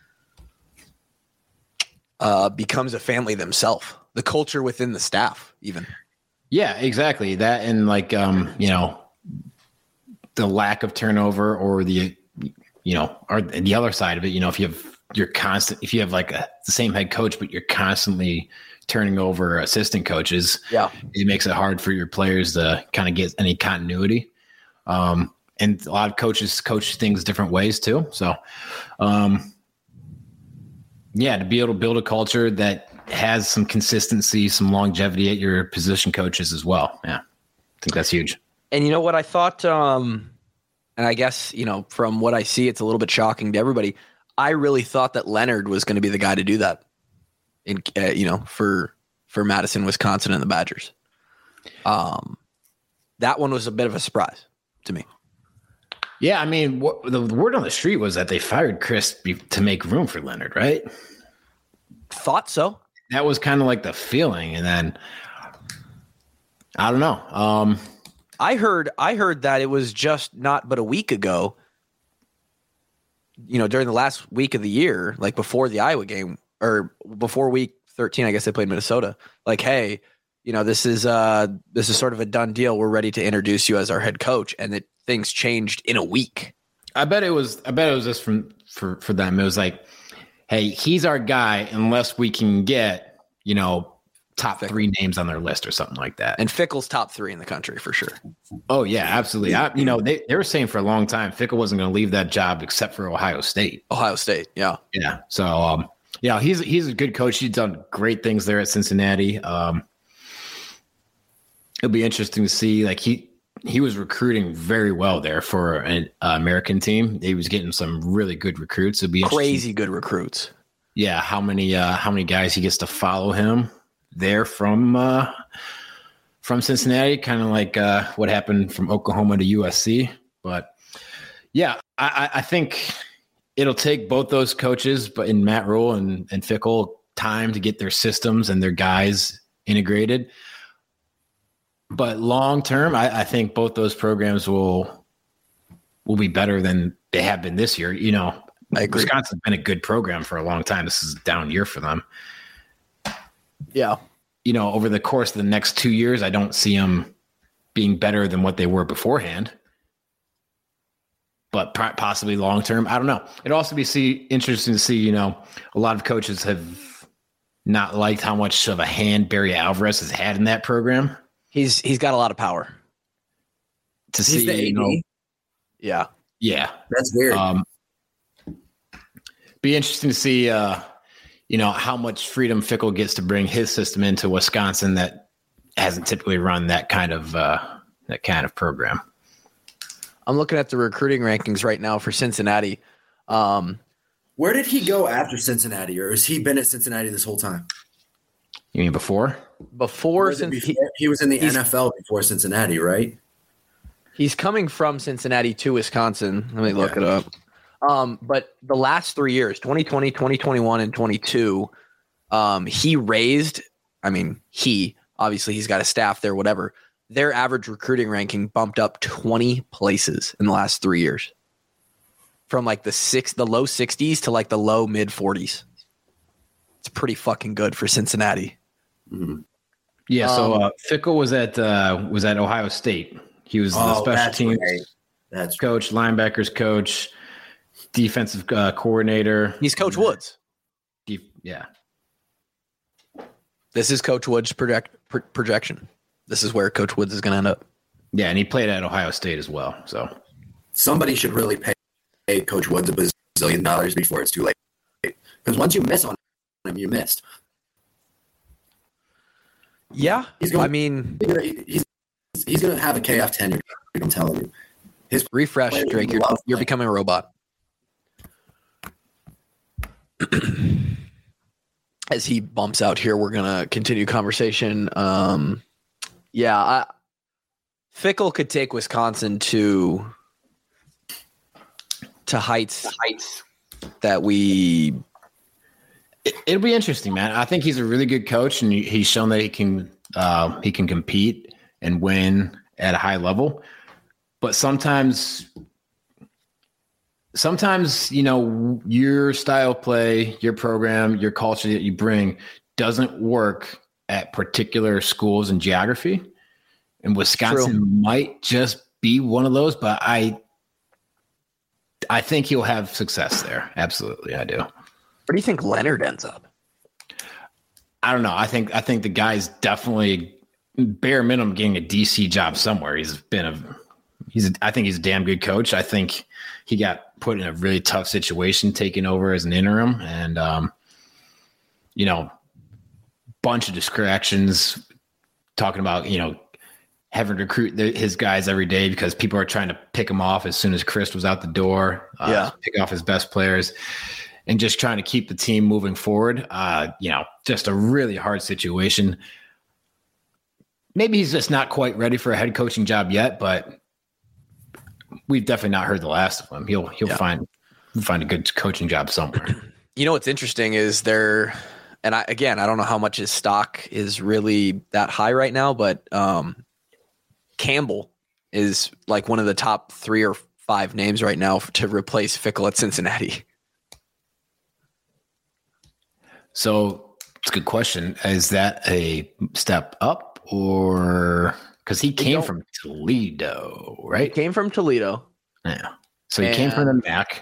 uh, becomes a family themselves. The culture within the staff, even. Yeah, exactly. That and like um, you know, the lack of turnover or the you know, or the other side of it, you know, if you have you're constant if you have like a, the same head coach, but you're constantly turning over assistant coaches, yeah, it makes it hard for your players to kind of get any continuity. Um, and a lot of coaches coach things different ways too. So, um, yeah, to be able to build a culture that has some consistency, some longevity at your position coaches as well. Yeah, I think that's huge. And you know what I thought, um, and I guess, you know, from what I see, it's a little bit shocking to everybody. I really thought that Leonard was going to be the guy to do that in, uh, you know, for, for Madison, Wisconsin and the Badgers. Um, that one was a bit of a surprise to me. Yeah. I mean, what, the, the word on the street was that they fired Chris be, to make room for Leonard, right? Thought so. That was kind of like the feeling. And then I don't know. Um, I heard, I heard that it was just not but a week ago, you know, during the last week of the year, like before the Iowa game or before week thirteen, I guess they played Minnesota. Like, hey, you know, this is uh, this is sort of a done deal. We're ready to introduce you as our head coach, and that things changed in a week. I bet it was. I bet it was just from for for them. It was like, hey, he's our guy unless we can get, you know, top Fickell. three names on their list or something like that. And Fickell's top three in the country for sure. Oh yeah, absolutely. I, you know, they, they were saying for a long time Fickell wasn't going to leave that job except for Ohio State. Ohio State, yeah, yeah. So, um, yeah, he's he's a good coach. He's done great things there at Cincinnati. Um, it'll be interesting to see. Like he he was recruiting very well there for an uh, American team. He was getting some really good recruits. It'll be crazy good recruits. Yeah, how many uh, how many guys he gets to follow him there from uh, from Cincinnati, kind of like uh, what happened from Oklahoma to U S C. But yeah, I, I think it'll take both those coaches, but in Matt Rule and, and Fickell, time to get their systems and their guys integrated. But long term, I, I think both those programs will will be better than they have been this year. You know, I agree. Wisconsin's been a good program for a long time. This is a down year for them. Yeah. You know, over the course of the next two years, I don't see them being better than what they were beforehand. But possibly long term, I don't know. It'd also be see interesting to see, you know, a lot of coaches have not liked how much of a hand Barry Alvarez has had in that program. He's he's got a lot of power. To he's see, the you know, yeah. Yeah. That's weird. Um, be interesting to see uh you know, how much freedom Fickell gets to bring his system into Wisconsin that hasn't typically run that kind of uh, that kind of program. I'm looking at the recruiting rankings right now for Cincinnati. Um, Where did he go after Cincinnati, or has he been at Cincinnati this whole time? You mean before? Before, before he, he was in the N F L before Cincinnati, right? He's coming from Cincinnati to Wisconsin. Let me look yeah. it up. Um, but the last three years, twenty twenty, twenty twenty-one, and twenty-two, um, he raised, I mean, he, obviously he's got a staff there, whatever. Their average recruiting ranking bumped up twenty places in the last three years. From like the six, the low sixties to like the low mid forties. It's pretty fucking good for Cincinnati. Mm-hmm. Yeah. So uh, Fickell was at, uh, was at Ohio State. He was oh, the special teams right. that's coach, linebackers coach, defensive uh, coordinator. He's Coach Woods. Yeah. This is Coach Woods' project, pro- projection. This is where Coach Woods is going to end up. Yeah, and he played at Ohio State as well. So somebody should really pay, pay Coach Woods a bazillion dollars before it's too late. Because once you miss on him, you missed. Yeah, he's going, I mean, he's he's going to have a K F tenure. I'm telling you. His refresh, Drake. You're you're becoming a robot. As he bumps out here, we're gonna continue conversation. Um, yeah, I, Fickell could take Wisconsin to to heights heights that we. It, it'll be interesting, man. I think he's a really good coach, and he's shown that he can uh, he can compete and win at a high level. But sometimes. Sometimes, you know, your style of play, your program, your culture that you bring doesn't work at particular schools and geography. And Wisconsin True. might just be one of those, but I I think he'll have success there. Absolutely, I do. Where do you think Leonard ends up? I don't know. I think I think the guy's definitely bare minimum getting a D C job somewhere. He's been a he's a, I think he's a damn good coach. I think he got put in a really tough situation taking over as an interim, and um, you know, bunch of distractions. Talking about you know having to recruit the, his guys every day because people are trying to pick him off as soon as Chris was out the door. Uh, yeah, pick off his best players, and just trying to keep the team moving forward. Uh, you know, just a really hard situation. Maybe he's just not quite ready for a head coaching job yet, but we've definitely not heard the last of him. He'll he'll yeah. find find a good coaching job somewhere. You know what's interesting is there, and I again I don't know how much his stock is really that high right now, but um, Campbell is like one of the top three or five names right now to replace Fickell at Cincinnati. So it's a good question. Is that a step up or because he came from Toledo, right? He came from Toledo. Yeah. So he and, came from the M A C.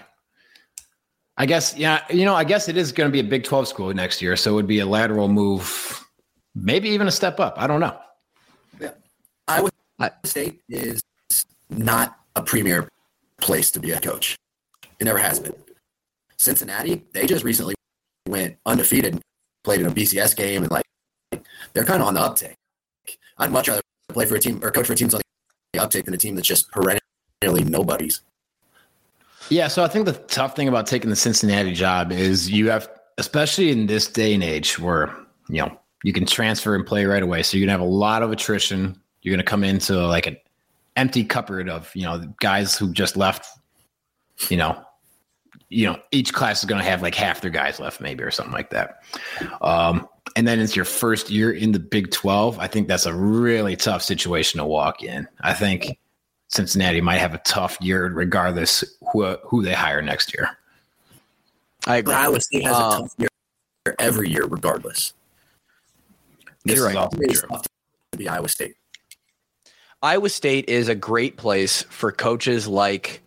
I guess, yeah, you know, I guess it is going to be a Big twelve school next year. So it would be a lateral move, maybe even a step up. I don't know. Yeah. Iowa State is not a premier place to be a coach. It never has been. Cincinnati, they just recently went undefeated, played in a B C S game, and like they're kind of on the uptick. I'd much rather play for a team or coach for a team that's on the uptick than a team that's just perennially nobodies. Yeah, so I think the tough thing about taking the Cincinnati job is you have, especially in this day and age where, you know, you can transfer and play right away. So you're going to have a lot of attrition. You're going to come into like an empty cupboard of, you know, guys who just left, you know, you know, each class is going to have like half their guys left maybe or something like that. Um, and then it's your first year in the Big twelve. I think that's a really tough situation to walk in. I think Cincinnati might have a tough year regardless who who they hire next year. I agree. Iowa State has um, a tough year every year regardless. This You're is right. It's tough to be Iowa State. Iowa State is a great place for coaches like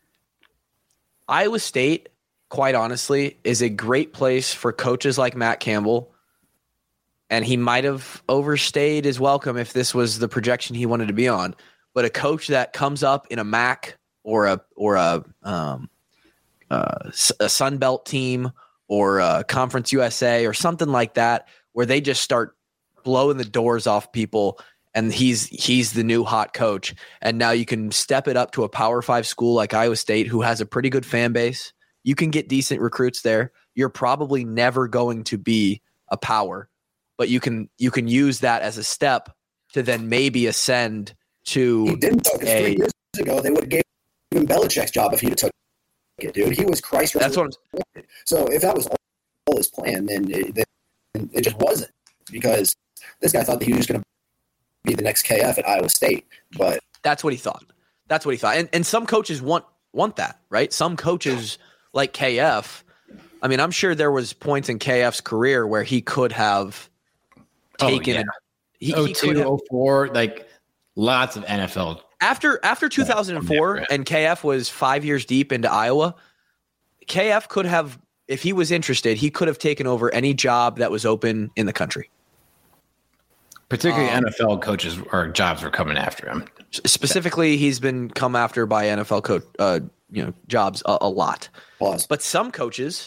Iowa State, quite honestly, is a great place for coaches like Matt Campbell. And he might have overstayed his welcome if this was the projection he wanted to be on. But a coach that comes up in a M A C or a or a um, uh, a Sun Belt team or a Conference U S A or something like that, where they just start blowing the doors off people, and he's he's the new hot coach. And now you can step it up to a Power Five school like Iowa State, who has a pretty good fan base. You can get decent recruits there. You're probably never going to be a power, but you can you can use that as a step to then maybe ascend to he didn't focus a, three years ago. They would have gave him Belichick's job if he'd have took it, dude. He was Christ. That's what I'm, so if that was all his plan, then it, then it just wasn't, because this guy thought that he was just going to be the next K F at Iowa State. But that's what he thought. That's what he thought. And and some coaches want want that, right? Some coaches like K F. I mean, I'm sure there was points in K F's career where he could have taken oh, yeah. it. He, oh he two, oh four, like lots of N F L. After after two thousand four yeah, and K F was five years deep into Iowa, K F could have, if he was interested, he could have taken over any job that was open in the country. Particularly um, N F L coaches or jobs were coming after him. Specifically, he's been come after by N F L coach, uh, you know, jobs a, a lot. Pause. But some coaches,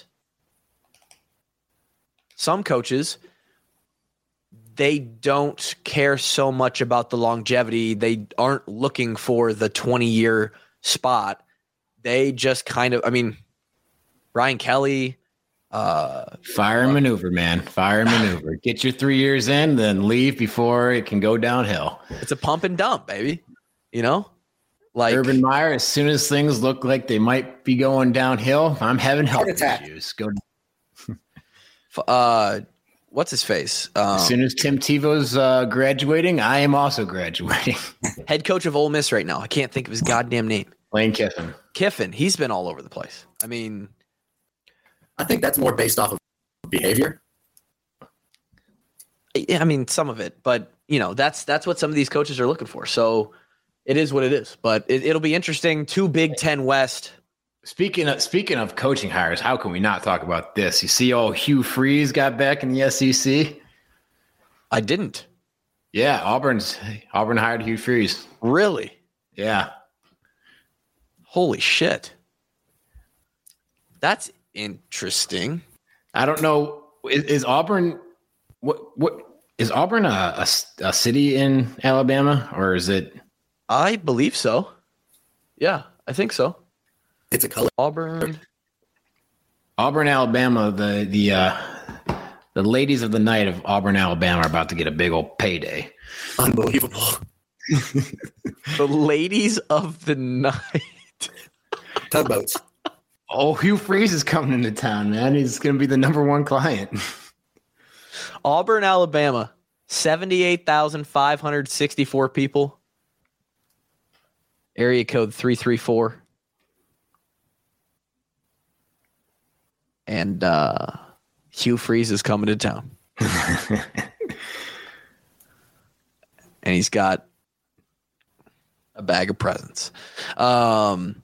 some coaches, they don't care so much about the longevity. They aren't looking for the twenty-year spot. They just kind of, I mean, Brian Kelly. Uh, Fire and maneuver, man. Fire and maneuver. Get your three years in, then leave before it can go downhill. It's a pump and dump, baby. You know? Like Urban Meyer, as soon as things look like they might be going downhill, I'm having health issues. Go uh What's his face? Um, as soon as Tim Tebow's uh, graduating, I am also graduating. Head coach of Ole Miss right now. I can't think of his goddamn name. Lane Kiffin. Kiffin. He's been all over the place. I mean, I think that's more based off of behavior. I mean, some of it, but you know, that's that's what some of these coaches are looking for. So it is what it is. But it, it'll be interesting. Two Big Ten West. Speaking of speaking of coaching hires, how can we not talk about this? You see, oh, Hugh Freeze got back in the S E C. I didn't. Yeah, Auburn's Auburn hired Hugh Freeze. Really? Yeah. Holy shit. That's interesting. I don't know. Is, is Auburn what what is Auburn a, a, a city in Alabama, or is it? I believe so. Yeah, I think so. It's a color. Auburn. Auburn, Alabama. The the uh, the ladies of the night of Auburn, Alabama are about to get a big old payday. Unbelievable. The ladies of the night. Tugboats. Oh, Hugh Freeze is coming into town, man. He's going to be the number one client. Auburn, Alabama. seventy-eight thousand five hundred sixty-four people. Area code three three four. And uh, Hugh Freeze is coming to town. And he's got a bag of presents. Um,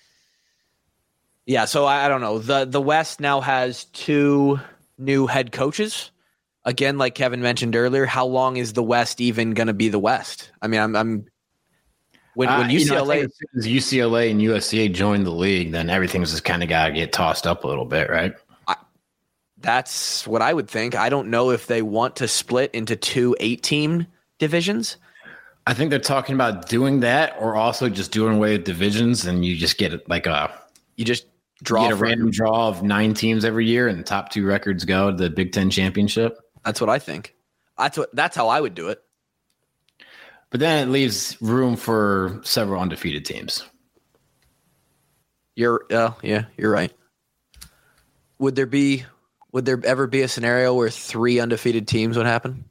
yeah, so I, I don't know. The the West now has two new head coaches. Again, like Kevin mentioned earlier, how long is the West even going to be the West? I mean, I'm, I'm when, when uh, U C L A, you know, as soon as U C L A and U S C A joined the league, then everything's just kind of got to get tossed up a little bit, right? I, that's what I would think. I don't know if they want to split into two eight-team divisions. I think they're talking about doing that, or also just doing away with divisions, and you just get like a you just draw get a from, random draw of nine teams every year, and the top two records go to the Big Ten championship. That's what I think. That's what. That's how I would do it. But then it leaves room for several undefeated teams. You're, uh, yeah, you're right. Would there be? Would there ever be a scenario where three undefeated teams would happen?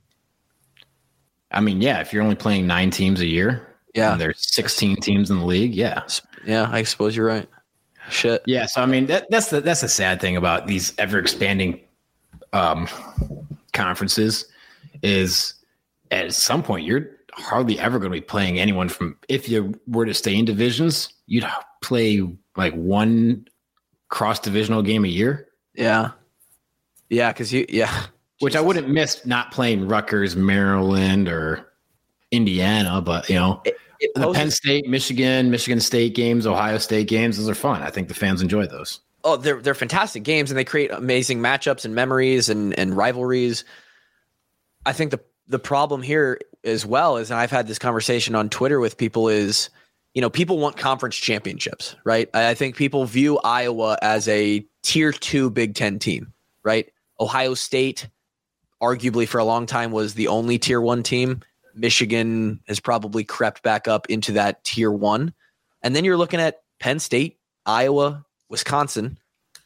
I mean, yeah, if you're only playing nine teams a year, yeah, and there's sixteen teams in the league, yeah, yeah, I suppose you're right. Shit. Yeah, so I mean, that, that's the that's the sad thing about these ever expanding um, conferences is at some point you're hardly ever going to be playing anyone from. If you were to stay in divisions, you'd play like one cross divisional game a year. Yeah, yeah, because you yeah. Which Jesus. I wouldn't miss not playing Rutgers, Maryland, or Indiana, but you know, it, it poses, the Penn State, Michigan, Michigan State games, Ohio State games, those are fun. I think the fans enjoy those. Oh, they're they're fantastic games, and they create amazing matchups and memories and, and rivalries. I think the the problem here as well is, and I've had this conversation on Twitter with people, is you know people want conference championships, right? I think people view Iowa as a tier two Big Ten team, right? Ohio State, arguably for a long time, was the only tier one team. Michigan has probably crept back up into that tier one. And then you're looking at Penn State, Iowa, Wisconsin,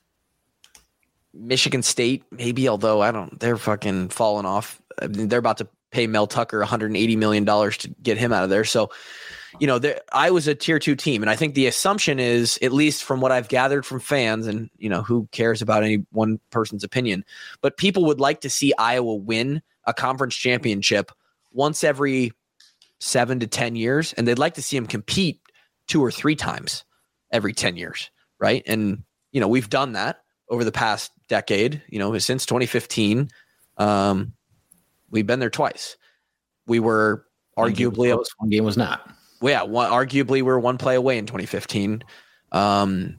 Michigan State, maybe, although I don't, they're fucking falling off. I mean, they're about to pay Mel Tucker one hundred eighty million dollars to get him out of there. So, you know, there, I was a tier two team. And I think the assumption is, at least from what I've gathered from fans, and, you know, who cares about any one person's opinion, but people would like to see Iowa win a conference championship once every seven to ten years. And they'd like to see them compete two or three times every ten years. Right. And, you know, we've done that over the past decade, you know, since twenty fifteen. Um, we've been there twice. We were arguably, one, one game was not. Well, yeah, one, arguably we were one play away in twenty fifteen. Um,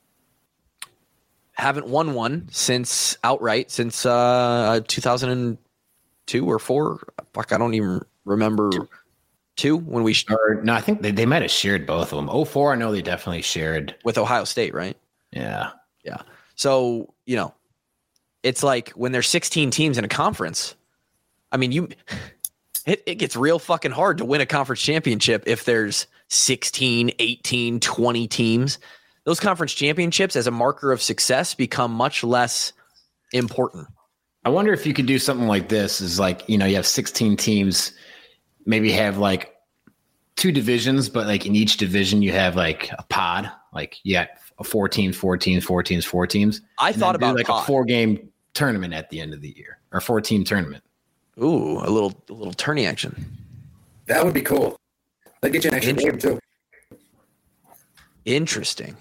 haven't won one since outright since uh, two thousand two or four. Fuck, I don't even remember. Two, two when we sh- or no, I think they, they might have shared both of them. oh four, I know they definitely shared with Ohio State, right? Yeah, yeah. So you know, it's like when there's sixteen teams in a conference. I mean, you. It, it gets real fucking hard to win a conference championship if there's sixteen, eighteen, twenty teams. Those conference championships as a marker of success become much less important. I wonder if you could do something like this is like, you know, you have sixteen teams, maybe have like two divisions, but like in each division you have like a pod, like you got a four teams, four teams, four teams, four teams. I thought about like pod. a four game tournament at the end of the year, or four team tournament. Ooh, a little a little tourney action. That would be cool. That'd get you an extra game too. Interesting.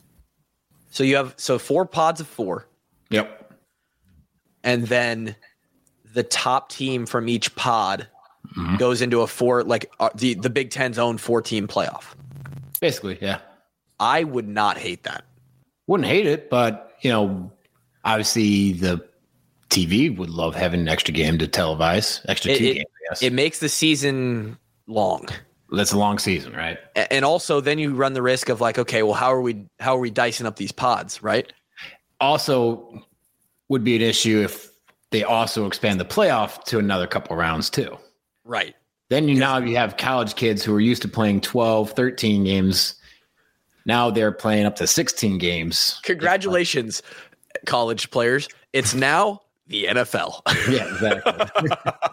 So you have so four pods of four. Yep. And then the top team from each pod mm-hmm. goes into a four, like uh, the the Big Ten's own four team playoff. Basically, yeah. I would not hate that. Wouldn't hate it, but, you know, obviously the T V would love having an extra game to televise, extra it, two it, games, I guess. It makes the season long. That's a long season, right? And also then you run the risk of like, okay, well, how are we how are we dicing up these pods, right? Also would be an issue if they also expand the playoff to another couple rounds too. Right. Then you now you have college kids who are used to playing twelve, thirteen games. Now they're playing up to sixteen games. Congratulations, college players. It's now the N F L. Yeah, exactly.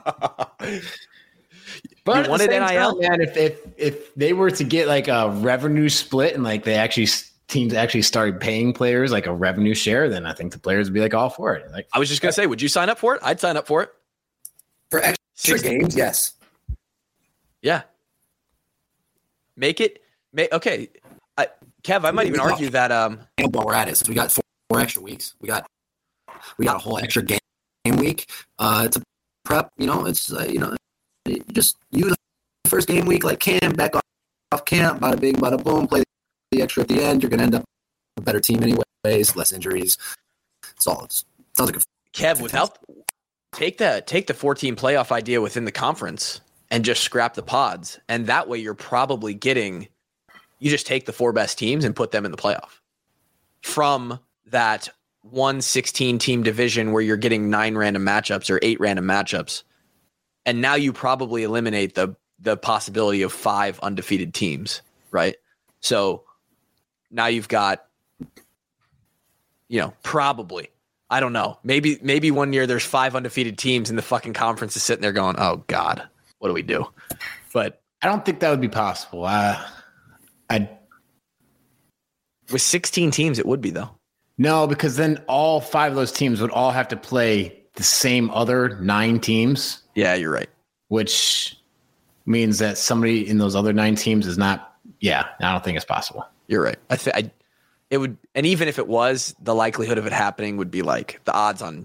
But you wanted N I L, time, man. If, if if they were to get like a revenue split and like they actually teams actually started paying players like a revenue share, then I think the players would be like all for it. Like I was just gonna say, would you sign up for it? I'd sign up for it for extra sixty games. Yes. Yeah. Make it. Make okay. I, Kev, I might even argue that. Um, while we're at it, since we got four, four extra weeks, we got we got a whole extra game, game week. Uh, it's a prep. You know, it's uh, you know. Just use the first game week like camp, back off, off camp, bada bing, bada boom, play the extra at the end. You're going to end up a better team anyways, less injuries. It's all, it sounds like a Kev, without take the take the four-team playoff idea within the conference and just scrap the pods. And that way you're probably getting, you just take the four best teams and put them in the playoff. From that one sixteen-team division where you're getting nine random matchups or eight random matchups. And now you probably eliminate the the possibility of five undefeated teams, right? So now you've got, you know, probably, I don't know, maybe maybe one year there's five undefeated teams and the fucking conference is sitting there going, oh God, what do we do? But I don't think that would be possible. Uh, I with sixteen teams, it would be though. No, because then all five of those teams would all have to play the same other nine teams. Yeah, you're right. Which means that somebody in those other nine teams is not. Yeah, I don't think it's possible. You're right. I think it would, and even if it was, the likelihood of it happening would be like the odds on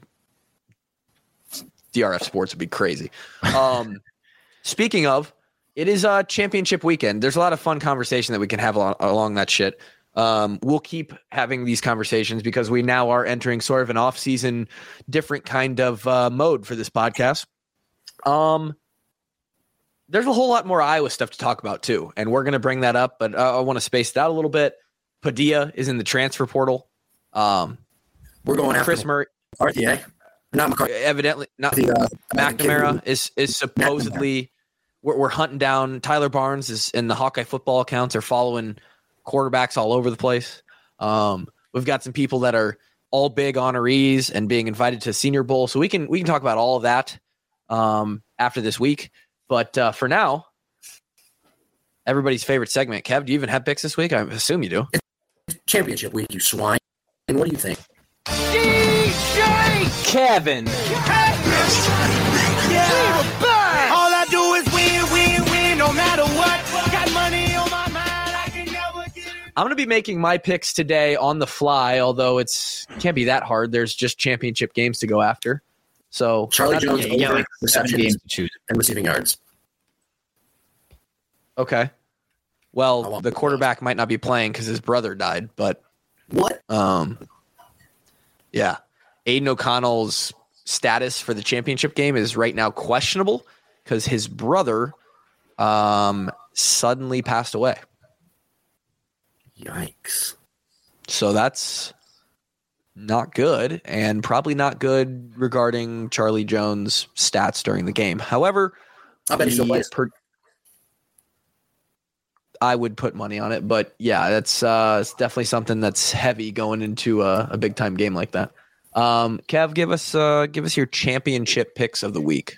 D R F Sports would be crazy. Um, speaking of, it is a championship weekend. There's a lot of fun conversation that we can have along, along that shit. Um, we'll keep having these conversations because we now are entering sort of an off-season, different kind of uh, mode for this podcast. Um, there's a whole lot more Iowa stuff to talk about too, and we're going to bring that up, but uh, I want to space it out a little bit. Padilla is in the transfer portal. Um, we're going after Chris Murray. McCarthy, eh? Not McCarthy. Evidently, not the, uh, McNamara is is supposedly. We're, we're hunting down Tyler Barnes is, and the Hawkeye football accounts are following quarterbacks all over the place. Um, we've got some people that are all big honorees and being invited to Senior Bowl, so we can we can talk about all of that um, after this week. But uh, for now, everybody's favorite segment. Kev, do you even have picks this week? I assume you do. It's championship week, you swine. And what do you think? D J Kevin. Yeah. All I do is win, win, win, no matter what. Got money on my mind, I can never get it. I'm going to be making my picks today on the fly, although it's can't be that hard. There's just championship games to go after. So Charlie Jones yeah, over like receptions games to choose. and receiving yards. Okay. Well, the quarterback might not be playing because his brother died, but What? um, yeah, Aiden O'Connell's status for the championship game is right now questionable because his brother um suddenly passed away. Yikes. So that's not good, and probably not good regarding Charlie Jones' stats during the game. However, I bet he still the plays. per- I would put money on it, but yeah, that's uh, it's definitely something that's heavy going into a, a big time game like that. Um, Kev, give us uh, give us your championship picks of the week.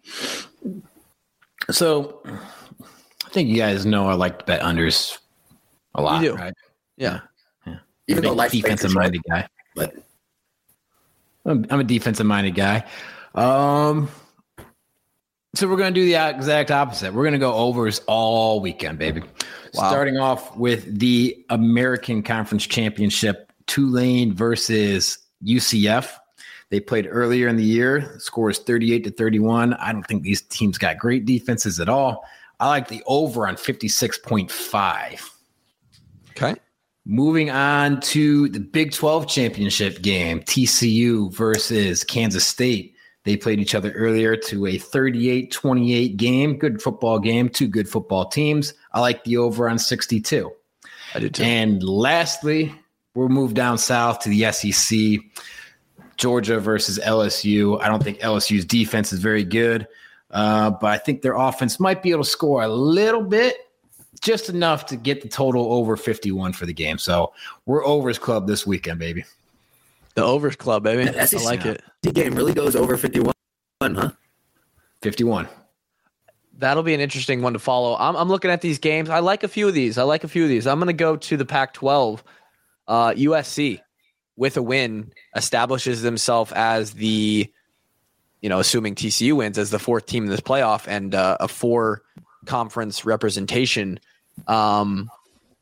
So, I think you guys know I like to bet unders a lot, You do. right? Yeah. Even though I'm a life defensive minded guy. But I'm, I'm a defensive minded guy. Um, so we're going to do the exact opposite. We're going to go overs all weekend, baby. Wow. Starting off with the American Conference Championship, Tulane versus U C F. They played earlier in the year. The score is thirty-eight to thirty-one. I don't think these teams got great defenses at all. I like the over on fifty-six point five. Okay. Moving on to the Big twelve championship game, T C U versus Kansas State. They played each other earlier to a thirty-eight twenty-eight game. Good football game, two good football teams. I like the over on sixty-two. I do too. And lastly, we'll move down south to the S E C. Georgia versus L S U. I don't think L S U's defense is very good, uh, but I think their offense might be able to score a little bit, just enough to get the total over fifty-one for the game. So we're overs club this weekend, baby. The overs club, baby. The S E C I like it. The game really goes over fifty-one, huh? fifty-one. That'll be an interesting one to follow. I'm, I'm looking at these games. I like a few of these. I like a few of these. I'm going to go to the Pac twelve. Uh, U S C, with a win, establishes themselves as the, you know, assuming T C U wins, as the fourth team in this playoff and uh, a four conference representation. Um,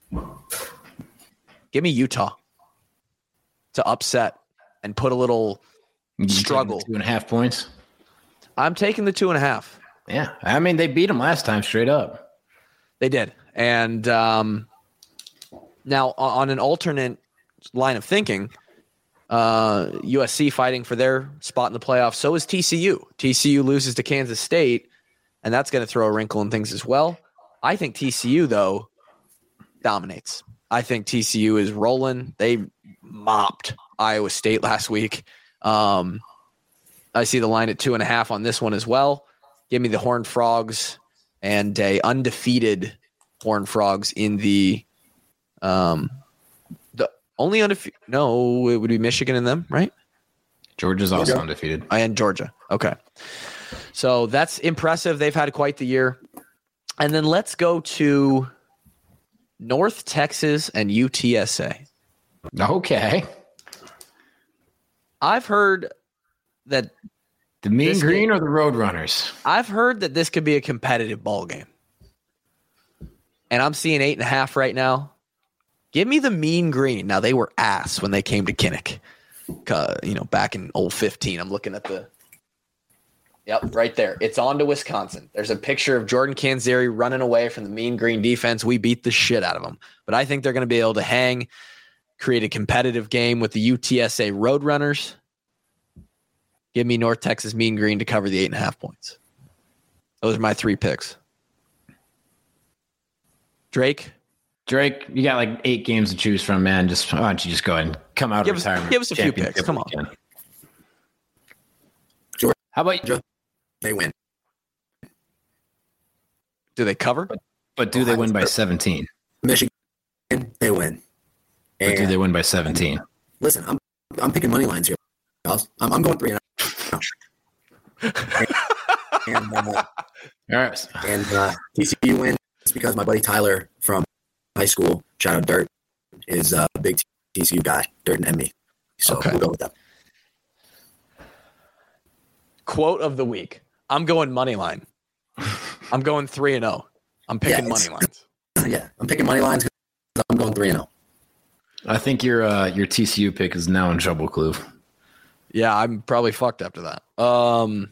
give me Utah to upset and put a little You struggle. Two and a half points. I'm taking the two and a half. Yeah. I mean, they beat them last time straight up. They did. And um, now on an alternate line of thinking, uh, U S C fighting for their spot in the playoffs. So is T C U. T C U loses to Kansas State, and that's going to throw a wrinkle in things as well. I think T C U, though, dominates. I think T C U is rolling. They mopped Iowa State last week. Um, I see the line at two and a half on this one as well. Give me the Horned Frogs and a undefeated Horned Frogs in the um, the only undefeated. No, it would be Michigan and them, right? Georgia's also yeah. undefeated. I and Georgia. Okay. So that's impressive. They've had quite the year. And then let's go to North Texas and U T S A. Okay. I've heard that the Mean Green game, or the Roadrunners? I've heard that this could be a competitive ball game. And I'm seeing eight and a half right now. Give me the Mean Green. Now, they were ass when they came to Kinnick. Uh, you know, back in old fifteen. I'm looking at the Yep, right there. It's on to Wisconsin. There's a picture of Jordan Canzeri running away from the Mean Green defense. We beat the shit out of them. But I think they're going to be able to hang, create a competitive game with the U T S A Roadrunners. Give me North Texas Mean Green to cover the eight and a half points. Those are my three picks. Drake? Drake, you got like eight games to choose from, man. Just why don't you just go ahead and come out give of us, retirement? Give us a few picks. Come on. Georgia, how about you? They win. Do they cover? But, but do Ohio they win by seventeen? Michigan, they win. And but do they win by seventeen? Listen, I'm I'm picking money lines here. I'm, I'm going three and out. and uh, all right. And uh, T C U wins because my buddy Tyler from high school, shout out Dirt, is a big T C U guy. Dirt and Emmy. So okay. We'll go with that. Quote of the week. I'm going money line. I'm going three and zero. I'm picking yeah, money lines. Yeah, I'm picking money lines because I'm going three and zero. I think your uh, your T C U pick is now in trouble, Kluve. Yeah, I'm probably fucked after that. Um,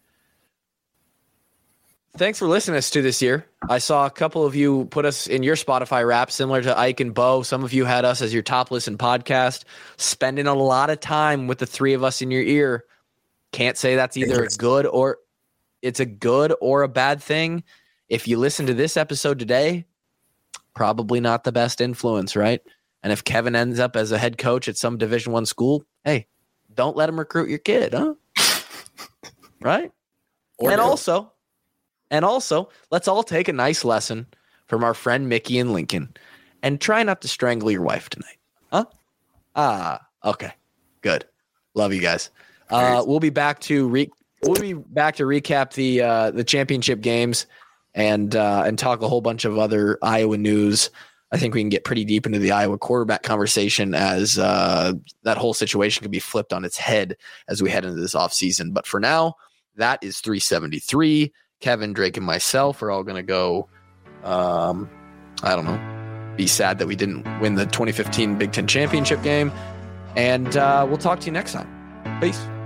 thanks for listening to us to this year. I saw a couple of you put us in your Spotify rap, similar to Ike and Bo. Some of you had us as your top listen podcast, spending a lot of time with the three of us in your ear. Can't say that's either a good or it's a good or a bad thing. If you listen to this episode today, probably not the best influence, right? And if Kevin ends up as a head coach at some Division One school, hey, don't let him recruit your kid, huh? Right? Or and no. also, and also, let's all take a nice lesson from our friend Mickey and Lincoln and try not to strangle your wife tonight. Huh? Ah, okay. Good. Love you guys. Uh, we'll be back to re- we'll be back to recap the uh, the championship games and uh, and talk a whole bunch of other Iowa news. I think we can get pretty deep into the Iowa quarterback conversation as uh, that whole situation could be flipped on its head as we head into this offseason. But for now, that is three seventy-three. Kevin, Drake, and myself are all going to go, um, I don't know, be sad that we didn't win the twenty fifteen Big Ten championship game. And uh, we'll talk to you next time. Peace.